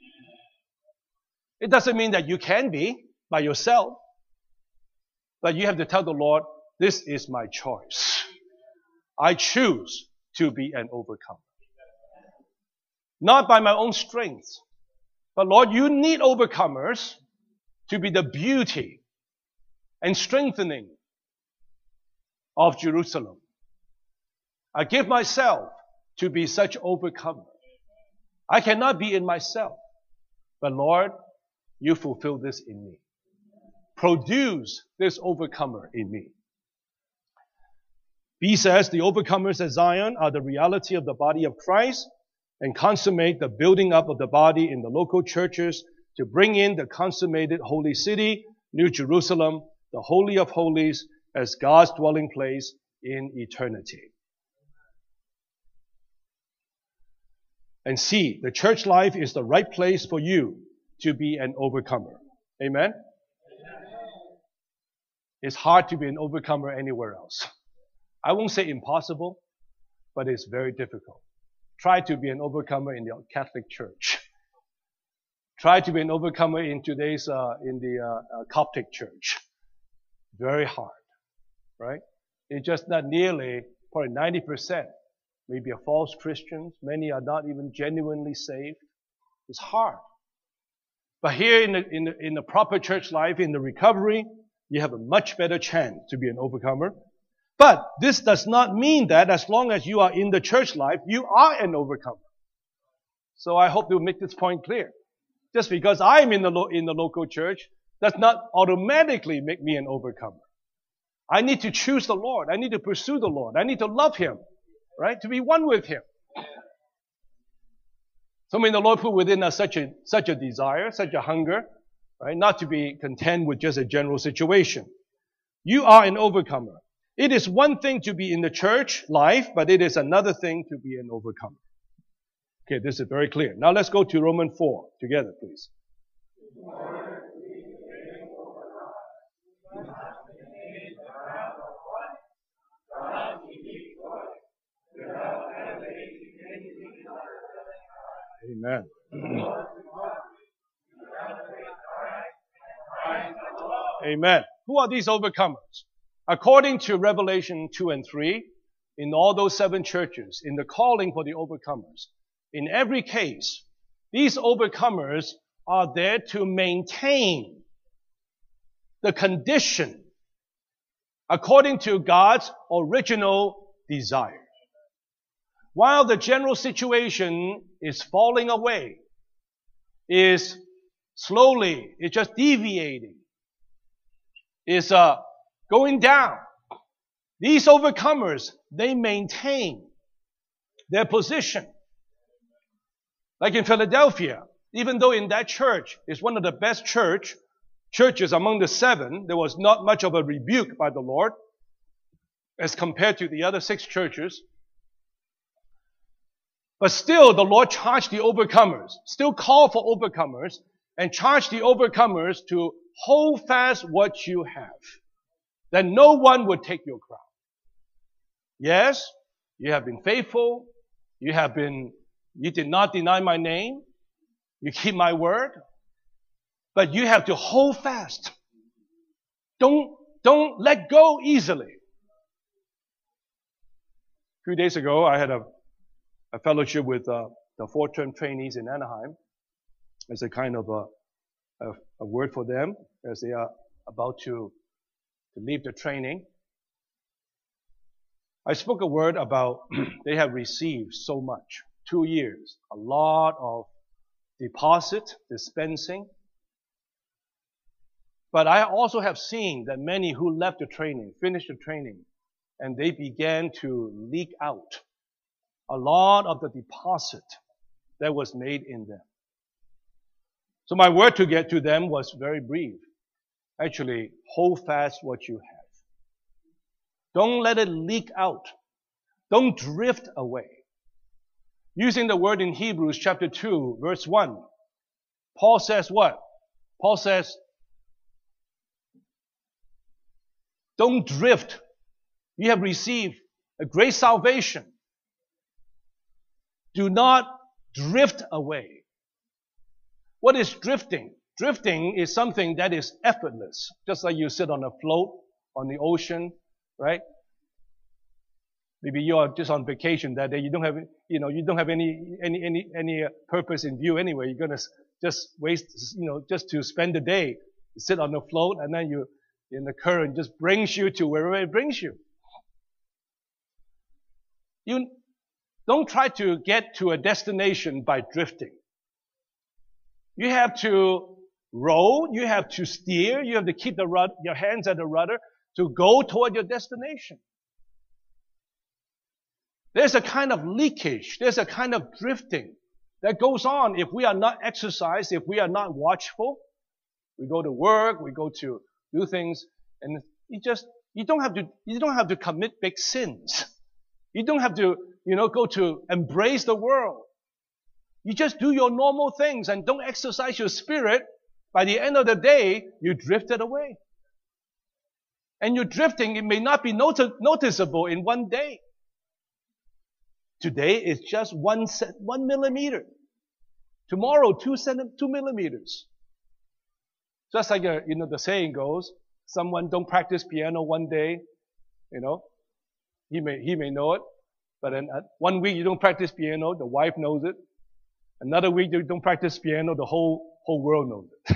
It doesn't mean that you can be by yourself, but you have to tell the Lord, this is my choice. I choose to be an overcomer. Not by my own strength, but Lord, you need overcomers to be the beauty and strengthening of Jerusalem. I give myself to be such overcomer. I cannot be in myself, but Lord, you fulfill this in me. Produce this overcomer in me. B says, the overcomers at Zion are the reality of the body of Christ and consummate the building up of the body in the local churches to bring in the consummated holy city, New Jerusalem, the Holy of Holies, as God's dwelling place in eternity. And C, the church life is the right place for you to be an overcomer. Amen? It's hard to be an overcomer anywhere else. I won't say impossible, but it's very difficult. Try to be an overcomer in the Catholic Church. Try to be an overcomer in today's Coptic Church. Very hard, right? It's just not nearly, probably 90%, maybe are false Christians. Many are not even genuinely saved. It's hard. But here in the proper church life, in the recovery, you have a much better chance to be an overcomer. But this does not mean that as long as you are in the church life, you are an overcomer. So I hope to make this point clear. Just because I'm in the local church does not automatically make me an overcomer. I need to choose the Lord. I need to pursue the Lord. I need to love Him, right? To be one with Him. So may the Lord put within us such a desire, such a hunger, right? Not to be content with just a general situation. You are an overcomer. It is one thing to be in the church life, but it is another thing to be an overcomer. Okay, this is very clear. Now let's go to Romans 4 together, please. Amen. Amen. Who are these overcomers? According to Revelation 2 and 3, in all those 7 churches, in the calling for the overcomers, in every case, These overcomers are there to maintain the condition according to God's original desire. While the general situation is falling away, is slowly, it's just deviating, is going down. These overcomers, they maintain their position. Like in Philadelphia, even though in that church is one of the best churches among the 7, there was not much of a rebuke by the Lord as compared to the other 6 churches. But still, the Lord charged the overcomers, still called for overcomers, and charged the overcomers to hold fast what you have, that no one would take your crown. Yes, you have been faithful. You did not deny my name. You keep my word. But you have to hold fast. Don't let go easily. A few days ago, I had a fellowship with the 4-term trainees in Anaheim as a kind of a word for them as they are about to leave the training. I spoke a word about they have received so much. 2 years, a lot of deposit, dispensing. But I also have seen that many who left the training, finished the training, and they began to leak out a lot of the deposit that was made in them. So my word to get to them was very brief. Actually, hold fast what you have. Don't let it leak out. Don't drift away. Using the word in Hebrews chapter 2, verse 1, Paul says what? Paul says, don't drift. You have received a great salvation. Do not drift away. What is drifting? Drifting is something that is effortless. Just like you sit on a float on the ocean, right? Maybe you are just on vacation that day. You don't have any purpose in view anyway. You're gonna just waste, just to spend the day. You sit on the float, and then the current just brings you to wherever it brings you. You don't try to get to a destination by drifting. You have to row. You have to steer. You have to keep your hands at the rudder to go toward your destination. There's a kind of leakage. There's a kind of drifting that goes on if we are not exercised, if we are not watchful. We go to work, we go to do things, and you don't have to commit big sins. You don't have to, go to embrace the world. You just do your normal things and don't exercise your spirit. By the end of the day, you drifted away. And your drifting, it may not be noticeable in one day. Today is just 1 millimeter. Tomorrow, 2 millimeters. Just like the saying goes, someone don't practice piano one day, he may know it, but then 1 week you don't practice piano, the wife knows it. Another week you don't practice piano, the whole world knows it.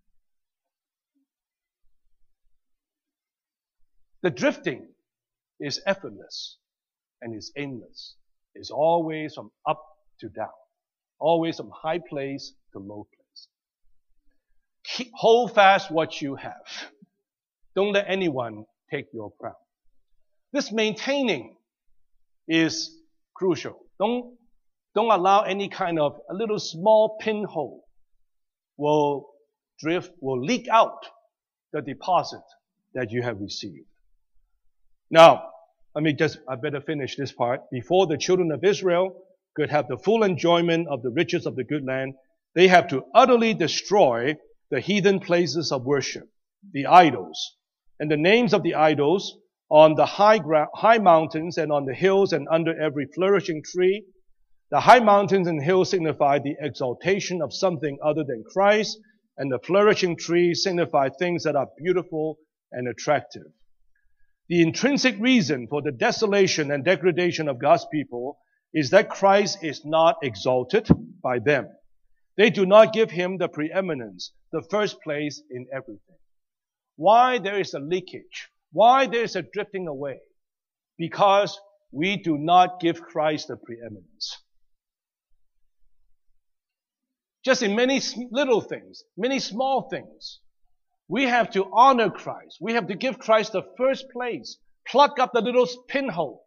The drifting is effortless and is aimless. It's always from up to down. Always from high place to low place. Hold fast what you have. Don't let anyone take your crown. This maintaining is crucial. Don't allow any kind of a little small pinhole will leak out the deposit that you have received. Now, I better finish this part. Before the children of Israel could have the full enjoyment of the riches of the good land, they have to utterly destroy the heathen places of worship, the idols, and the names of the idols on the high mountains and on the hills and under every flourishing tree. The high mountains and hills signify the exaltation of something other than Christ, and the flourishing trees signify things that are beautiful and attractive. The intrinsic reason for the desolation and degradation of God's people is that Christ is not exalted by them. They do not give him the preeminence, the first place in everything. Why there is a leakage? Why there is a drifting away? Because we do not give Christ the preeminence. Just in many little things, many small things, we have to honor Christ. We have to give Christ the first place. Plug up the little pinhole.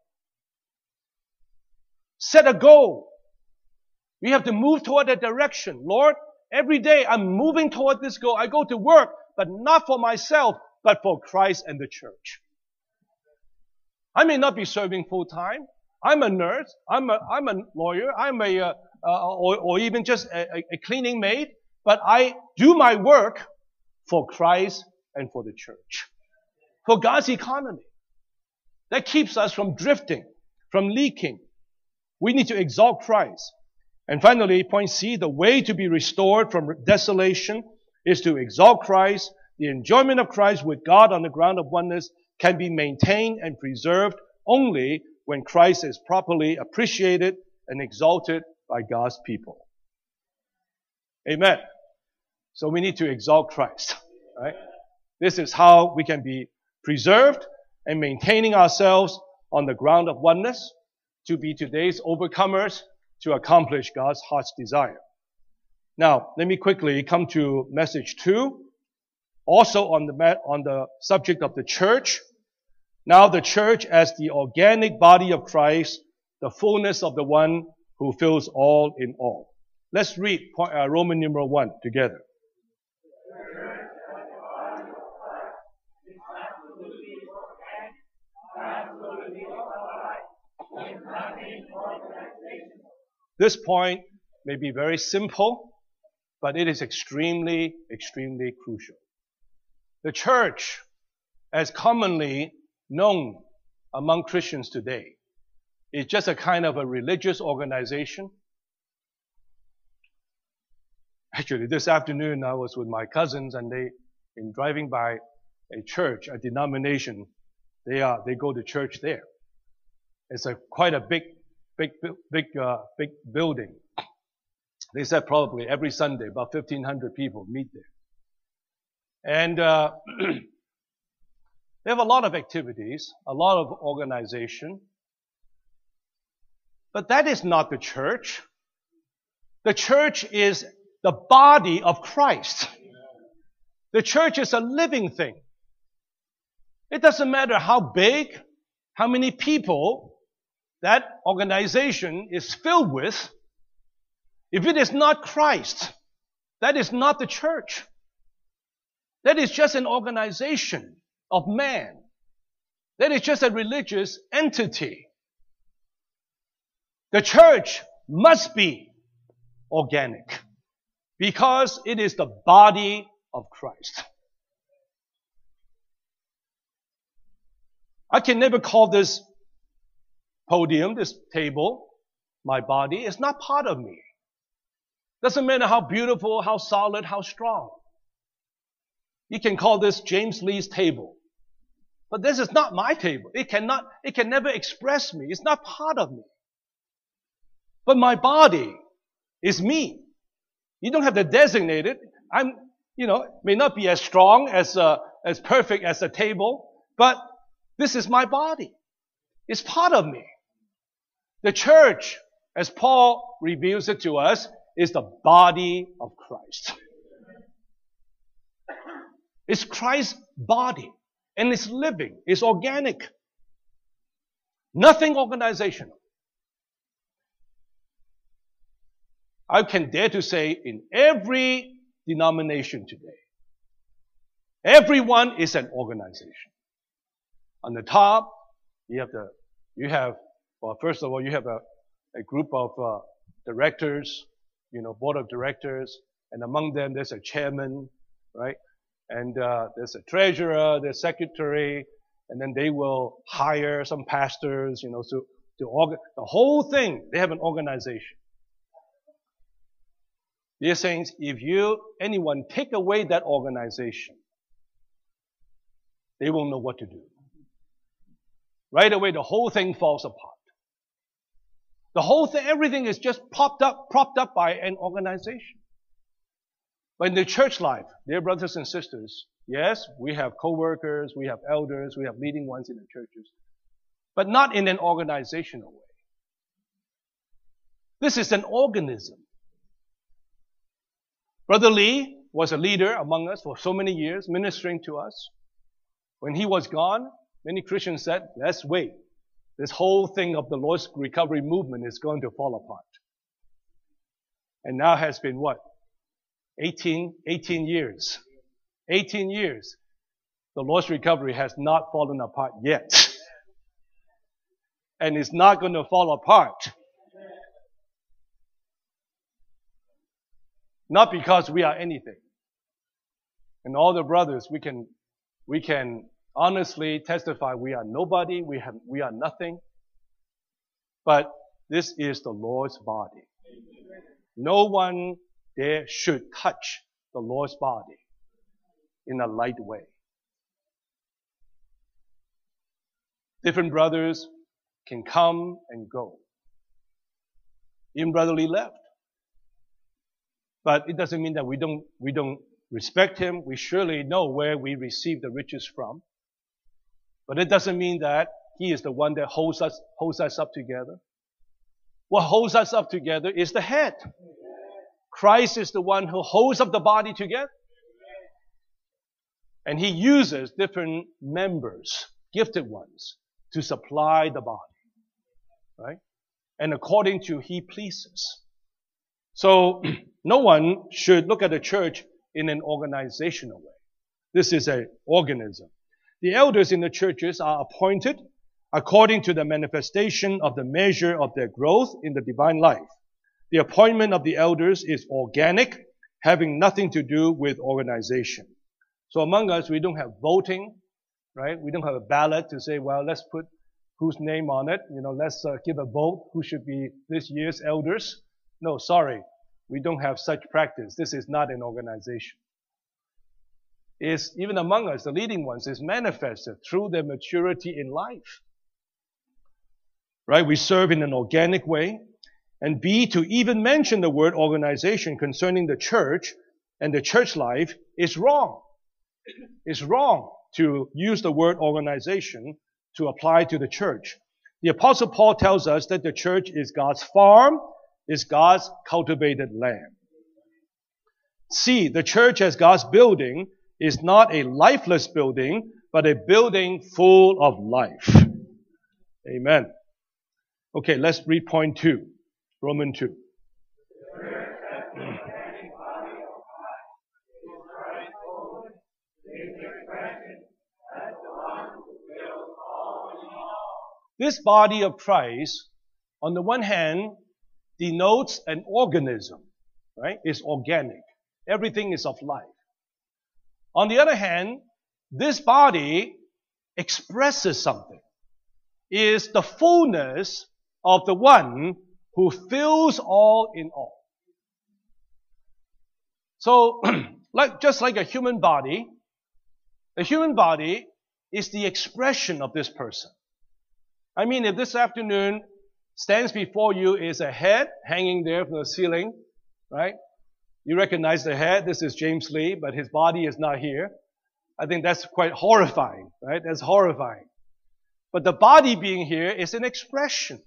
Set a goal. We have to move toward that direction. Lord, every day I'm moving toward this goal. I go to work, but not for myself, but for Christ and the church. I may not be serving full time. I'm a nurse. I'm a lawyer. I'm or even just a cleaning maid. But I do my work for Christ and for the church. For God's economy. That keeps us from drifting, from leaking. We need to exalt Christ. And finally, point C, the way to be restored from desolation is to exalt Christ. The enjoyment of Christ with God on the ground of oneness can be maintained and preserved only when Christ is properly appreciated and exalted by God's people. Amen. So we need to exalt Christ. Right? This is how we can be preserved and maintaining ourselves on the ground of oneness to be today's overcomers to accomplish God's heart's desire. Now, let me quickly come to message 2, also on the subject of the church. Now the church as the organic body of Christ, the fullness of the one who fills all in all. Let's read Roman numeral 1 together. This point may be very simple, but it is extremely, extremely crucial. The church, as commonly known among Christians today, is just a kind of a religious organization. Actually, this afternoon I was with my cousins and in driving by a church, a denomination, they go to church there. It's quite a big building. They said probably every Sunday about 1,500 people meet there. And they have a lot of activities, a lot of organization. But that is not the church. The church is the body of Christ. The church is a living thing. It doesn't matter how big, how many people that organization is filled with. If it is not Christ, that is not the church. That is just an organization of man. That is just a religious entity. The church must be organic because it is the body of Christ. I can never call this podium, this table, my body. It's not part of me. Doesn't matter how beautiful, how solid, how strong. You can call this James Lee's table. But this is not my table. It can never express me. It's not part of me. But my body is me. You don't have to designate it. May not be as strong, as perfect as a table, but this is my body. It's part of me. The church, as Paul reveals it to us, is the body of Christ. It's Christ's body. And it's living. It's organic. Nothing organizational. I can dare to say in every denomination today, everyone is an organization. On the top, first of all, you have a group of directors, board of directors, and among them there's a chairman, right? And there's a treasurer, there's secretary, and then they will hire some pastors, to the whole thing. They have an organization. Dear saints, if anyone take away that organization, they won't know what to do. Right away, the whole thing falls apart. The whole thing, everything is just propped up by an organization. But in the church life, dear brothers and sisters, yes, we have co-workers, we have elders, we have leading ones in the churches, but not in an organizational way. This is an organism. Brother Lee was a leader among us for so many years, ministering to us. When he was gone, many Christians said, let's wait. This whole thing of the Lord's recovery movement is going to fall apart. And now has been what? 18 years. 18 years. The Lord's recovery has not fallen apart yet. And it's not going to fall apart. Not because we are anything. And all the brothers, we can honestly testify we are nobody, we are nothing. But this is the Lord's body. No one there should touch the Lord's body in a light way. Different brothers can come and go. Even Brother Lee left. But it doesn't mean that we don't respect him. We surely know where we receive the riches from. But it doesn't mean that he is the one that holds us up together. What holds us up together is the head. Christ is the one who holds up the body together. And he uses different members, gifted ones, to supply the body. Right? And according to he pleases. So, no one should look at the church in an organizational way. This is an organism. The elders in the churches are appointed according to the manifestation of the measure of their growth in the divine life. The appointment of the elders is organic, having nothing to do with organization. So among us, we don't have voting, right? We don't have a ballot to say, well, let's put whose name on it. Let's give a vote who should be this year's elders. No, sorry. We don't have such practice. This is not an organization. It's even among us, the leading ones, is manifested through their maturity in life. Right? We serve in an organic way. And B, to even mention the word organization concerning the church and the church life is wrong. It's wrong to use the word organization to apply to the church. The Apostle Paul tells us that the church is God's farm, is God's cultivated land. C, the church as God's building is not a lifeless building, but a building full of life. Amen. Okay, let's read point 2. Romans 2. This body of Christ, on the one hand, denotes an organism, right? It's organic. Everything is of life. On the other hand, this body expresses something. Is the fullness of the one who fills all in all. So, just like a human body, the human body is the expression of this person. I mean, if this afternoon stands before you is a head hanging there from the ceiling, right? You recognize the head. This is James Lee, but his body is not here. I think that's quite horrifying, right? That's horrifying. But the body being here is an expression.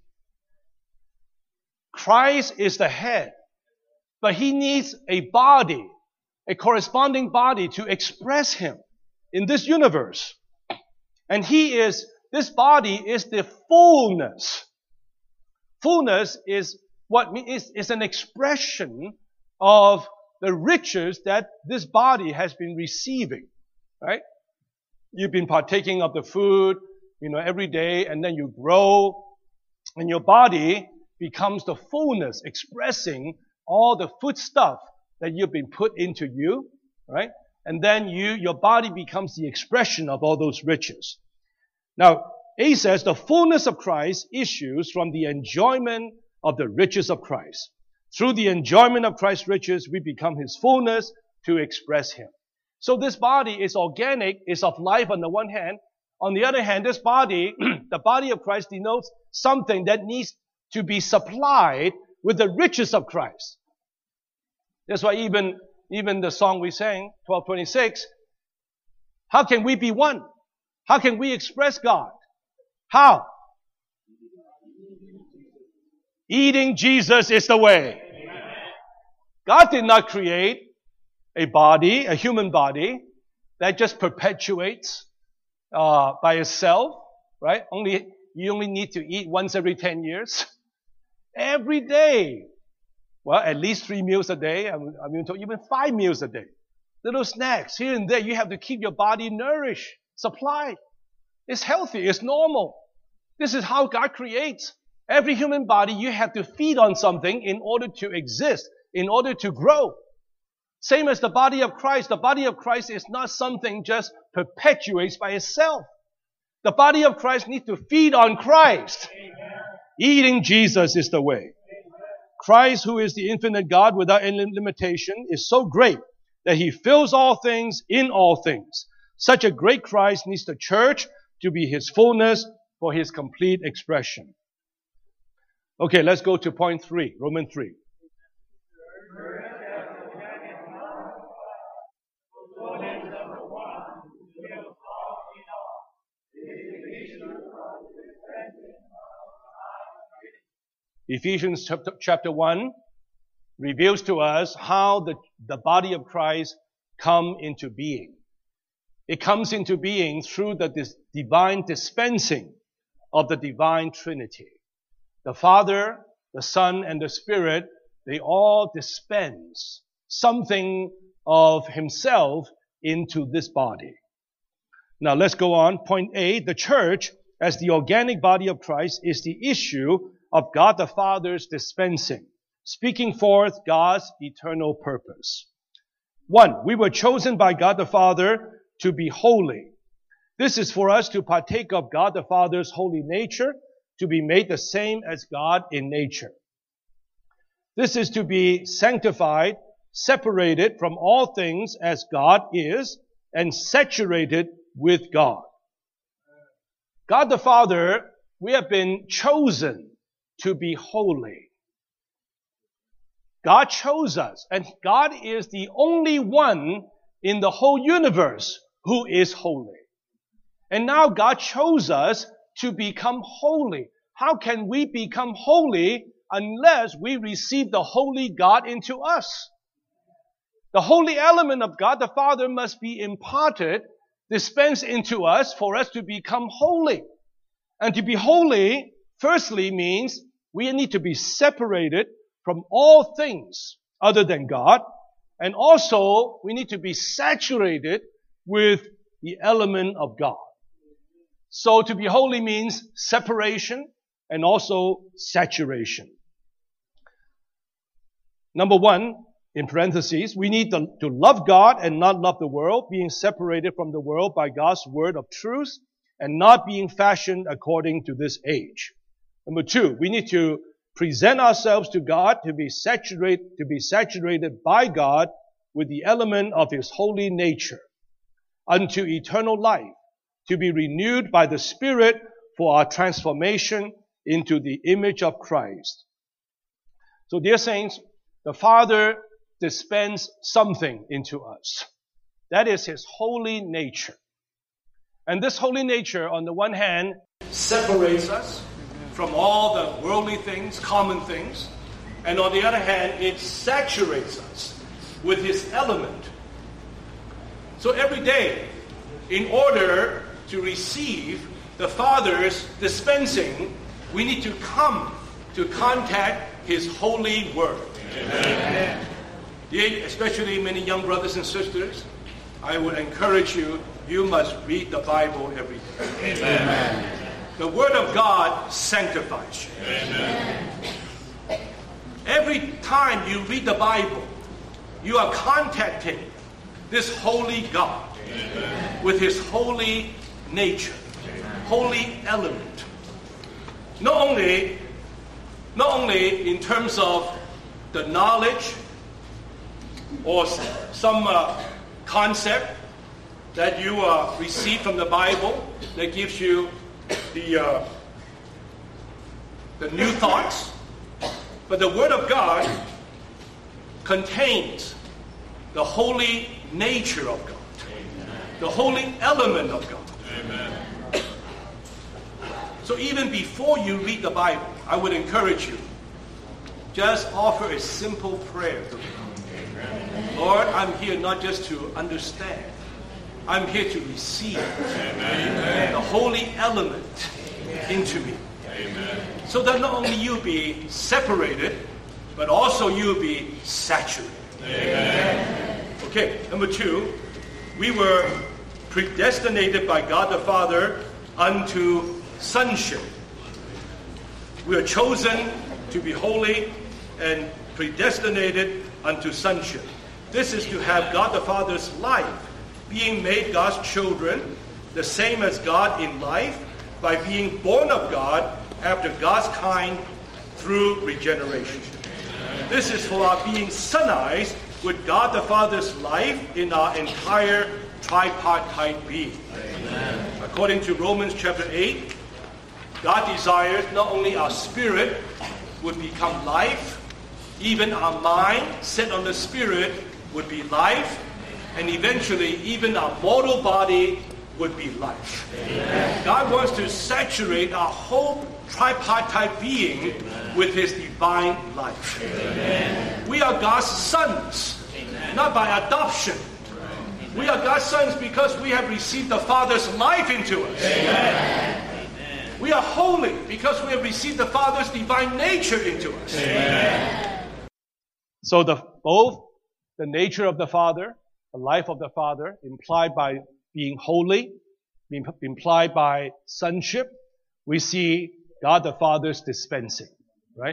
Christ is the head, but he needs a body, a corresponding body to express him in this universe. And this body is the fullness. Fullness is is an expression of the riches that this body has been receiving, right? You've been partaking of the food, every day, and then you grow, and your body becomes the fullness, expressing all the food stuff that you've been put into you, right? And then your body becomes the expression of all those riches. Now, A says the fullness of Christ issues from the enjoyment of the riches of Christ. Through the enjoyment of Christ's riches, we become his fullness to express him. So this body is organic, is of life on the one hand. On the other hand, this body, the body of Christ denotes something that needs to be supplied with the riches of Christ. That's why even even the song we sang, 1226, how can we be one? How can we express God? How? Eating Jesus is the way. God did not create a body, a human body, that just perpetuates by itself, right? You only need to eat once every 10 years. Every day. Well, at least 3 meals a day. I'm even told even 5 meals a day. Little snacks here and there. You have to keep your body nourished, supplied. It's healthy. It's normal. This is how God creates. Every human body, you have to feed on something in order to exist, in order to grow. Same as the body of Christ. The body of Christ is not something just perpetuates by itself. The body of Christ needs to feed on Christ. Amen. Eating Jesus is the way. Amen. Christ, who is the infinite God without any limitation, is so great that He fills all things in all things. Such a great Christ needs the church to be His fullness for His complete expression. Okay, let's go to point 3, Romans 3. Ephesians chapter 1 reveals to us how the body of Christ come into being. It comes into being through the divine dispensing of the divine Trinity. The Father, the Son, and the Spirit, they all dispense something of Himself into this body. Now let's go on. Point A, the church, as the organic body of Christ, is the issue of God the Father's dispensing, speaking forth God's eternal purpose. 1, we were chosen by God the Father to be holy. This is for us to partake of God the Father's holy nature, to be made the same as God in nature. This is to be sanctified, separated from all things as God is, and saturated with God. God the Father, we have been chosen to be holy. God chose us, and God is the only one in the whole universe who is holy. And now God chose us to become holy. How can we become holy unless we receive the holy God into us? The holy element of God the Father must be imparted, dispensed into us for us to become holy. And to be holy, firstly, means we need to be separated from all things other than God. And also, we need to be saturated with the element of God. So to be holy means separation and also saturation. Number 1, in parentheses, we need to love God and not love the world, being separated from the world by God's word of truth and not being fashioned according to this age. Number 2, we need to present ourselves to God to be saturated by God with the element of His holy nature unto eternal life, to be renewed by the Spirit for our transformation into the image of Christ. So dear saints, the Father dispensed something into us. That is His holy nature. And this holy nature, on the one hand, separates us from all the worldly things, common things. And on the other hand, it saturates us with His element. So every day, in order to receive the Father's dispensing, we need to come to contact His holy word. Amen. Especially many young brothers and sisters, I would encourage you, you must read the Bible every day. Amen. The Word of God sanctifies you. Amen. Every time you read the Bible, you are contacting this holy God. Amen. With His holy nature, amen, holy element. Not only in terms of the knowledge or some concept that you receive from the Bible that gives you the new thoughts, but the Word of God contains the holy nature of God, the holy element of God. Amen. So even before you read the Bible, I would encourage you, just offer a simple prayer to God. Lord, I'm here not just to understand. I'm here to receive the holy element into me. Amen. So that not only you be separated, but also you be saturated. Amen. Okay, number 2, we were predestinated by God the Father unto sonship. We are chosen to be holy and predestinated unto sonship. This is to have God the Father's life, being made God's children, the same as God in life, by being born of God after God's kind through regeneration. This is for our being sonized with God the Father's life in our entire tripartite being. Amen. According to Romans chapter 8, God desires not only our spirit would become life, even our mind set on the spirit would be life, and eventually even our mortal body would be life. Amen. God wants to saturate our whole tripartite being with His divine life. Amen. We are God's sons, not by adoption. We are God's sons because we have received the Father's life into us. Amen. We are holy because we have received the Father's divine nature into us. Amen. So both the nature of the Father, the life of the Father, implied by being holy, implied by sonship, we see God the Father's dispensing, right?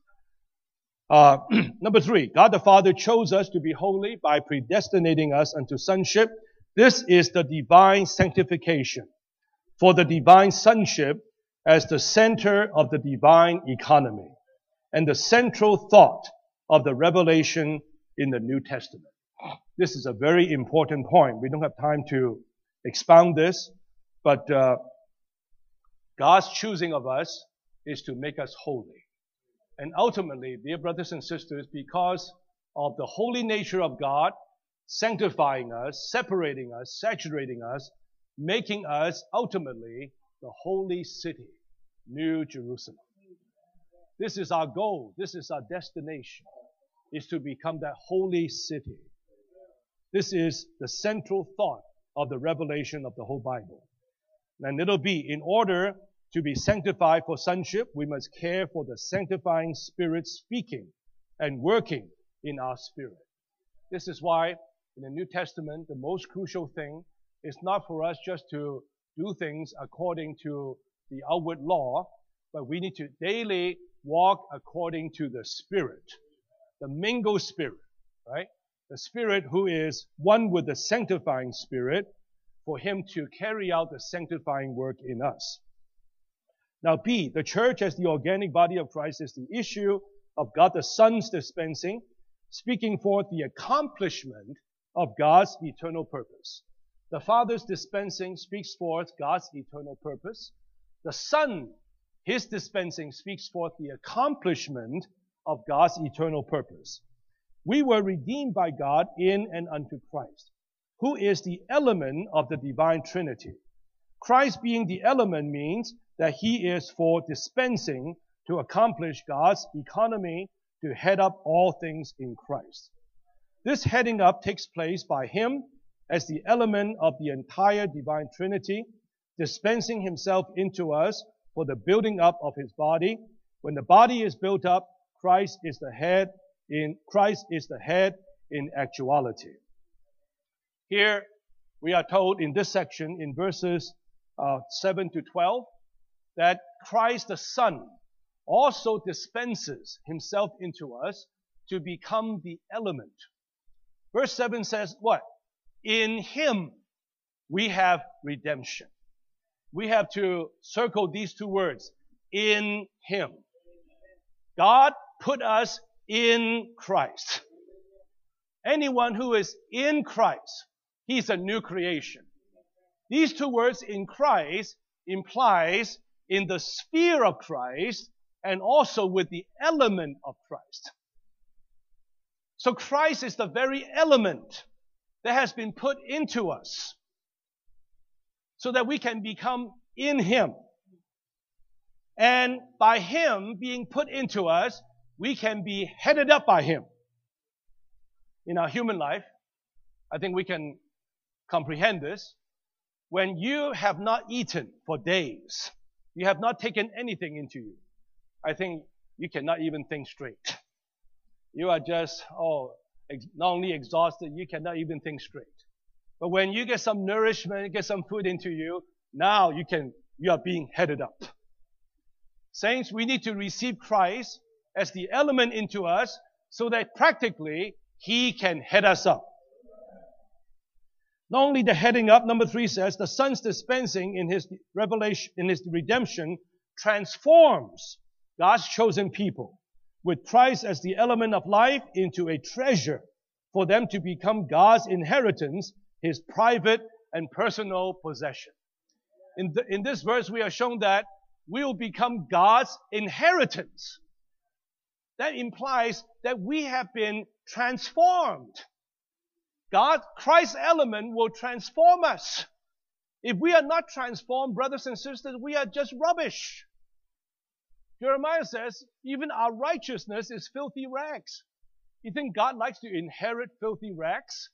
Number 3, God the Father chose us to be holy by predestinating us unto sonship. This is the divine sanctification for the divine sonship as the center of the divine economy and the central thought of the revelation in the New Testament. This is a very important point. We don't have time to expound this, but God's choosing of us is to make us holy. And ultimately, dear brothers and sisters, because of the holy nature of God, sanctifying us, separating us, saturating us, making us ultimately the holy city, New Jerusalem. This is our goal. This is our destination, is to become that holy city. This is the central thought of the revelation of the whole Bible. And it'll be, in order to be sanctified for sonship, we must care for the sanctifying Spirit speaking and working in our spirit. This is why in the New Testament, the most crucial thing is not for us just to do things according to the outward law, but we need to daily walk according to the Spirit, the mingled Spirit, right? The Spirit who is one with the sanctifying Spirit, for Him to carry out the sanctifying work in us. Now B, the church as the organic body of Christ is the issue of God the Son's dispensing, speaking forth the accomplishment of God's eternal purpose. The Father's dispensing speaks forth God's eternal purpose. The Son, His dispensing speaks forth the accomplishment of God's eternal purpose. We were redeemed by God in and unto Christ, who is the element of the divine Trinity. Christ being the element means that He is for dispensing to accomplish God's economy to head up all things in Christ. This heading up takes place by Him as the element of the entire divine Trinity, dispensing Himself into us for the building up of His body. When the body is built up, Christ is the head in actuality. Here we are told in this section, in verses 7 to 12, that Christ the Son also dispenses Himself into us to become the element. Verse 7 says what? In Him we have redemption. We have to circle these two words. In Him. God put us in Christ. Anyone who is in Christ, he's a new creation. These two words, in Christ, implies in the sphere of Christ and also with the element of Christ. So Christ is the very element that has been put into us so that we can become in Him. And by Him being put into us, we can be headed up by Him. In our human life, I think we can comprehend this. When you have not eaten for days, you have not taken anything into you, I think you cannot even think straight. You are just, not only exhausted, you cannot even think straight. But when you get some nourishment, get some food into you, now you are being headed up. Saints, we need to receive Christ as the element into us so that practically He can head us up. Not only the heading up, number 3 says, the Son's dispensing in His revelation, in His redemption, transforms God's chosen people with Christ as the element of life into a treasure for them to become God's inheritance, His private and personal possession. In this verse, we are shown that we will become God's inheritance. That implies that we have been transformed. Christ's element will transform us. If we are not transformed, brothers and sisters, we are just rubbish. Jeremiah says, even our righteousness is filthy rags. You think God likes to inherit filthy rags?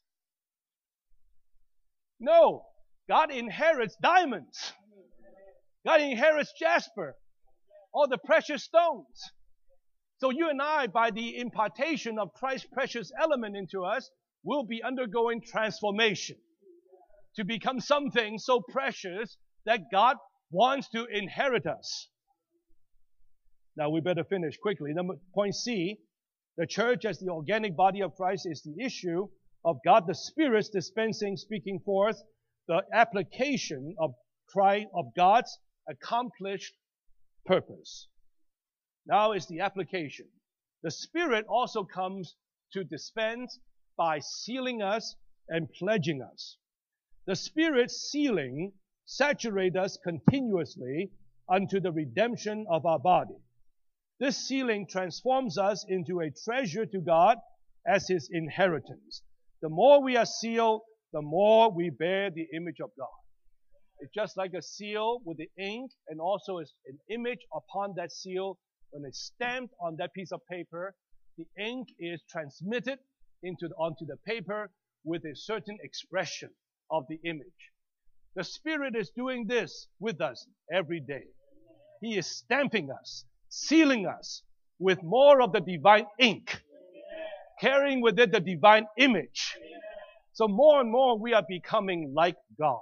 No. God inherits diamonds. God inherits jasper, all the precious stones. So you and I, by the impartation of Christ's precious element into us, will be undergoing transformation to become something so precious that God wants to inherit us. Now we better finish quickly. Point C, the church as the organic body of Christ is the issue of God the Spirit's dispensing, speaking forth the application of God's accomplished purpose. Now is the application. The Spirit also comes to dispense by sealing us and pledging us. The Spirit's sealing saturates us continuously unto the redemption of our body. This sealing transforms us into a treasure to God as His inheritance. The more we are sealed, the more we bear the image of God. It's just like a seal with the ink, and also is an image upon that seal. When it's stamped on that piece of paper, the ink is transmitted onto the paper with a certain expression of the image. The Spirit is doing this with us every day. He is stamping us, sealing us with more of the divine ink, carrying with it the divine image. So more and more we are becoming like God.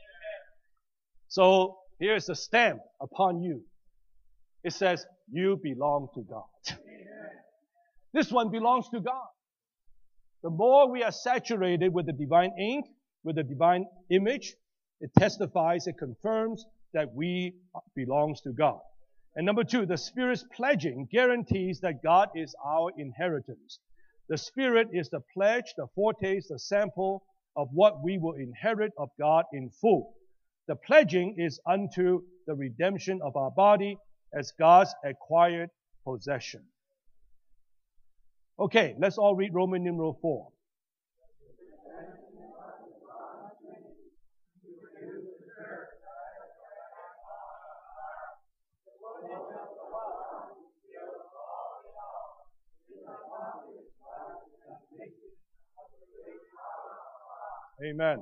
So here's the stamp upon you. It says, you belong to God. This one belongs to God. The more we are saturated with the divine ink, with the divine image, it testifies, it confirms that we belongs to God. And number 2, the Spirit's pledging guarantees that God is our inheritance. The Spirit is the pledge, the foretaste, the sample of what we will inherit of God in full. The pledging is unto the redemption of our body as God's acquired possession. Okay, let's all read Roman numeral 4. Amen.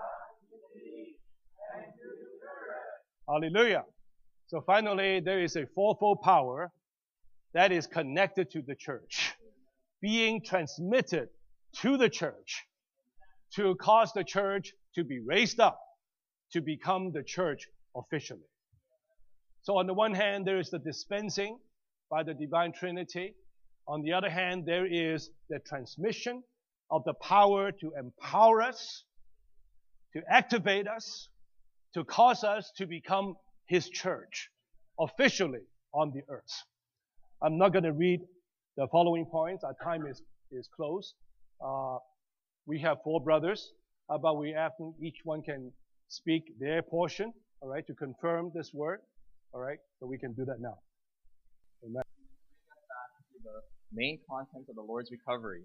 Hallelujah. So finally, there is a fourfold power that is connected to the church, being transmitted to the church to cause the church to be raised up, to become the church officially. So on the one hand, there is the dispensing by the divine Trinity. On the other hand, there is the transmission of the power to empower us, to activate us, to cause us to become His church officially on the earth. I'm not going to read the following points. Our time is close. We have 4 brothers, but we ask each one can speak their portion, all right, to confirm this word, all right, so we can do that now. Amen. the main content of the Lord's recovery.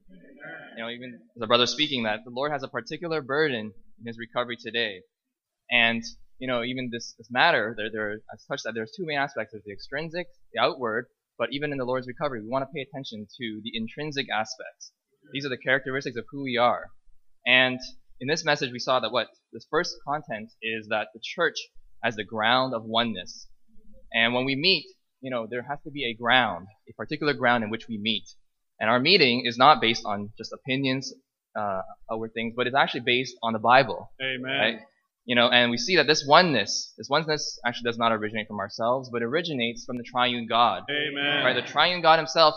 Even the brother speaking that the Lord has a particular burden in his recovery today. And, even this matter, as touched that there's two main aspects. There's the extrinsic, the outward, but even in the Lord's recovery, we want to pay attention to the intrinsic aspects. These are the characteristics of who we are. And in this message, we saw that this first content is that the church as the ground of oneness. And when we meet, there has to be a ground, a particular ground in which we meet. And our meeting is not based on just opinions, outward things, but it's actually based on the Bible. Amen. Right? And we see that this oneness actually does not originate from ourselves, but originates from the triune God. Amen. Right? The triune God himself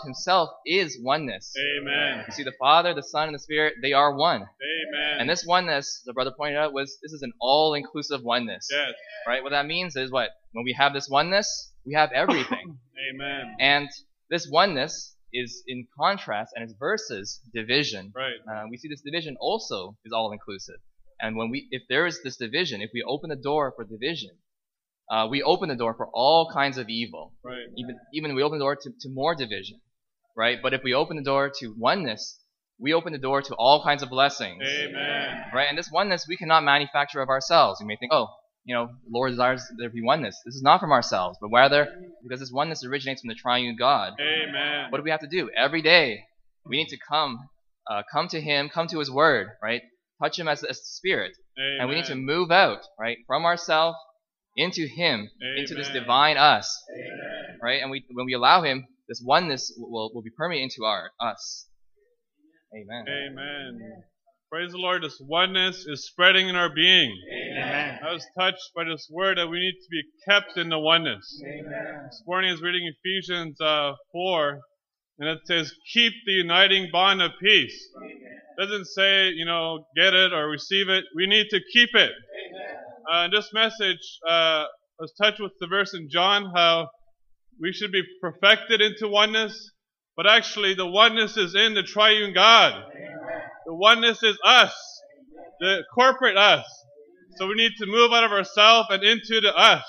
is oneness. Amen. You see the Father, the Son, and the Spirit, they are one. Amen. And this oneness, the brother pointed out, this is an all-inclusive oneness. Yes. Right? What that means is what? When we have this oneness, we have everything. Amen. And this oneness is in contrast and it's versus division. Right. We see this division also is all-inclusive. And if there is this division, if we open the door for division, we open the door for all kinds of evil. Right. Even we open the door to more division. Right? But if we open the door to oneness, we open the door to all kinds of blessings. Amen. Right? And this oneness we cannot manufacture of ourselves. We may think, the Lord desires there be oneness. This is not from ourselves, but rather because this oneness originates from the triune God. Amen. What do we have to do? Every day, we need to come to Him, come to His Word, right? Touch Him as the Spirit. Amen. And we need to move out, right, from ourselves into Him, into this Amen. divine us. Amen. Right? And when we allow Him, this oneness will be permeated into us. Amen. Amen. Praise the Lord. This oneness is spreading in our being. Amen. I was touched by this word that we need to be kept in the oneness. Amen. This morning I was reading Ephesians 4, and it says, keep the uniting bond of peace. It doesn't say, get it or receive it. We need to keep it. In this message, I was touched with the verse in John, how we should be perfected into oneness, but actually the oneness is in the triune God. The oneness is us, the corporate us. So we need to move out of ourselves and into the us.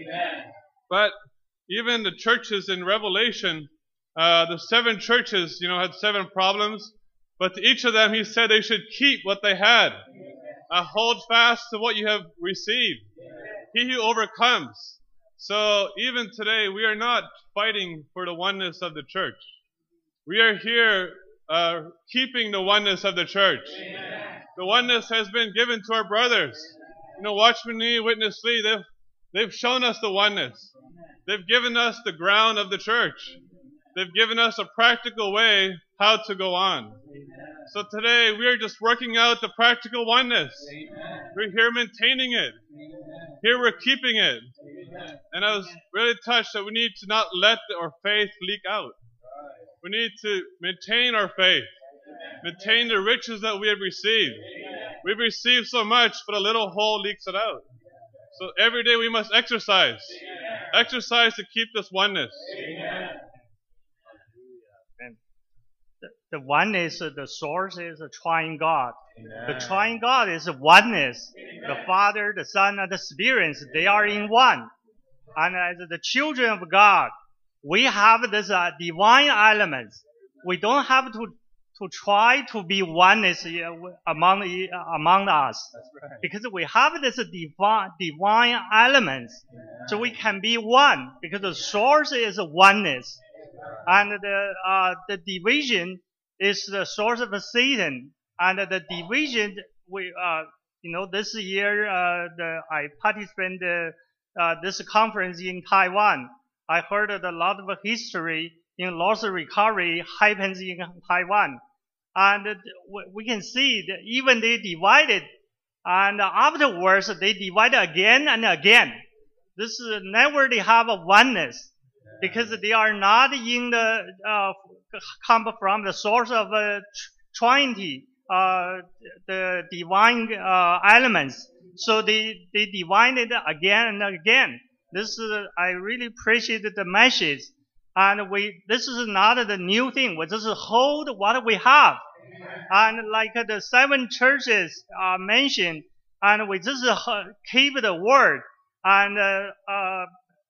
But even the churches in Revelation, the 7 churches, had 7 problems. But to each of them, he said they should keep what they had. Hold fast to what you have received. He who overcomes. So even today, we are not fighting for the oneness of the church. We are here keeping the oneness of the church. The oneness has been given to our brothers. Watchman Nee, Witness Lee, they've shown us the oneness. They've given us the ground of the church. They've given us a practical way how to go on. So today we are just working out the practical oneness. We're here maintaining it. Here we're keeping it. And I was really touched that we need to not let our faith leak out. We need to maintain our faith. Maintain the riches that we have received. We've received so much, but a little hole leaks it out. So every day we must exercise. Exercise to keep this oneness. The oneness, the source is the triune God. The triune God is oneness. The Father, the Son, and the Spirit, they are in one. And as the children of God, we have this divine elements. We don't have to try to be oneness among us. Because we have this divine elements. So we can be one. Because the source is oneness. And the division is the source of Satan. And the division, this year, I participated this conference in Taiwan. I heard that a lot of history in loss recovery happens in Taiwan. And we can see that even they divided, and afterwards they divide again and again. This is never they have a oneness, because they are not in the come from the source of Trinity, the divine elements. So they divided again and again. This is, I really appreciate the message. And this is not the new thing. We just hold what we have. And like the 7 churches mentioned, and we just keep the word. And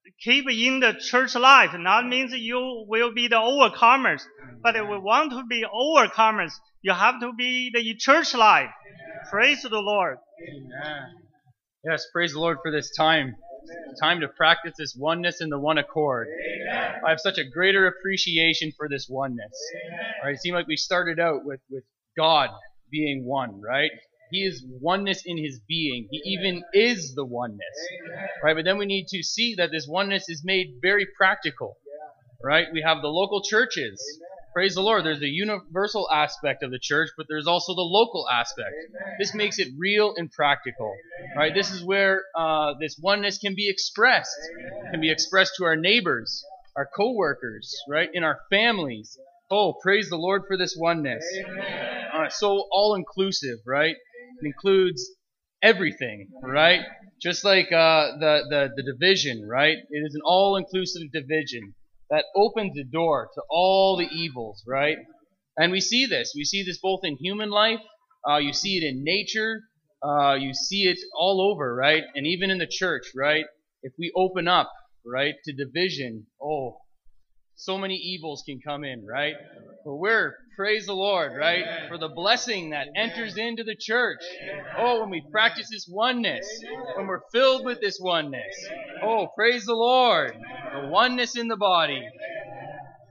keep in the church life. Not means you will be the overcomers, but if we want to be overcomers, you have to be the church life. Praise the Lord. Amen. Yes, praise the Lord for this time to practice this oneness in the one accord. Amen. I have such a greater appreciation for this oneness. Right? It seemed like we started out with God being one, right? He is oneness in his being. He even is the oneness. Right? But then we need to see that this oneness is made very practical. Right? We have the local churches. Praise the Lord. There's the universal aspect of the church, but there's also the local aspect. This makes it real and practical. Right? This is where this oneness can be expressed. It can be expressed to our neighbors, our co-workers, right? In our families. Oh, praise the Lord for this oneness. So all-inclusive, right? It includes everything, right? Just like the division, right? It is an all-inclusive division that opens the door to all the evils, right? And we see this. We see this both in human life. You see it in nature. You see it all over, right? And even in the church, right? If we open up, right, to division, oh, so many evils can come in, right? But praise the Lord, right, for the blessing that enters into the church. Oh, when we practice this oneness, when we're filled with this oneness. Oh, praise the Lord. The oneness in the body.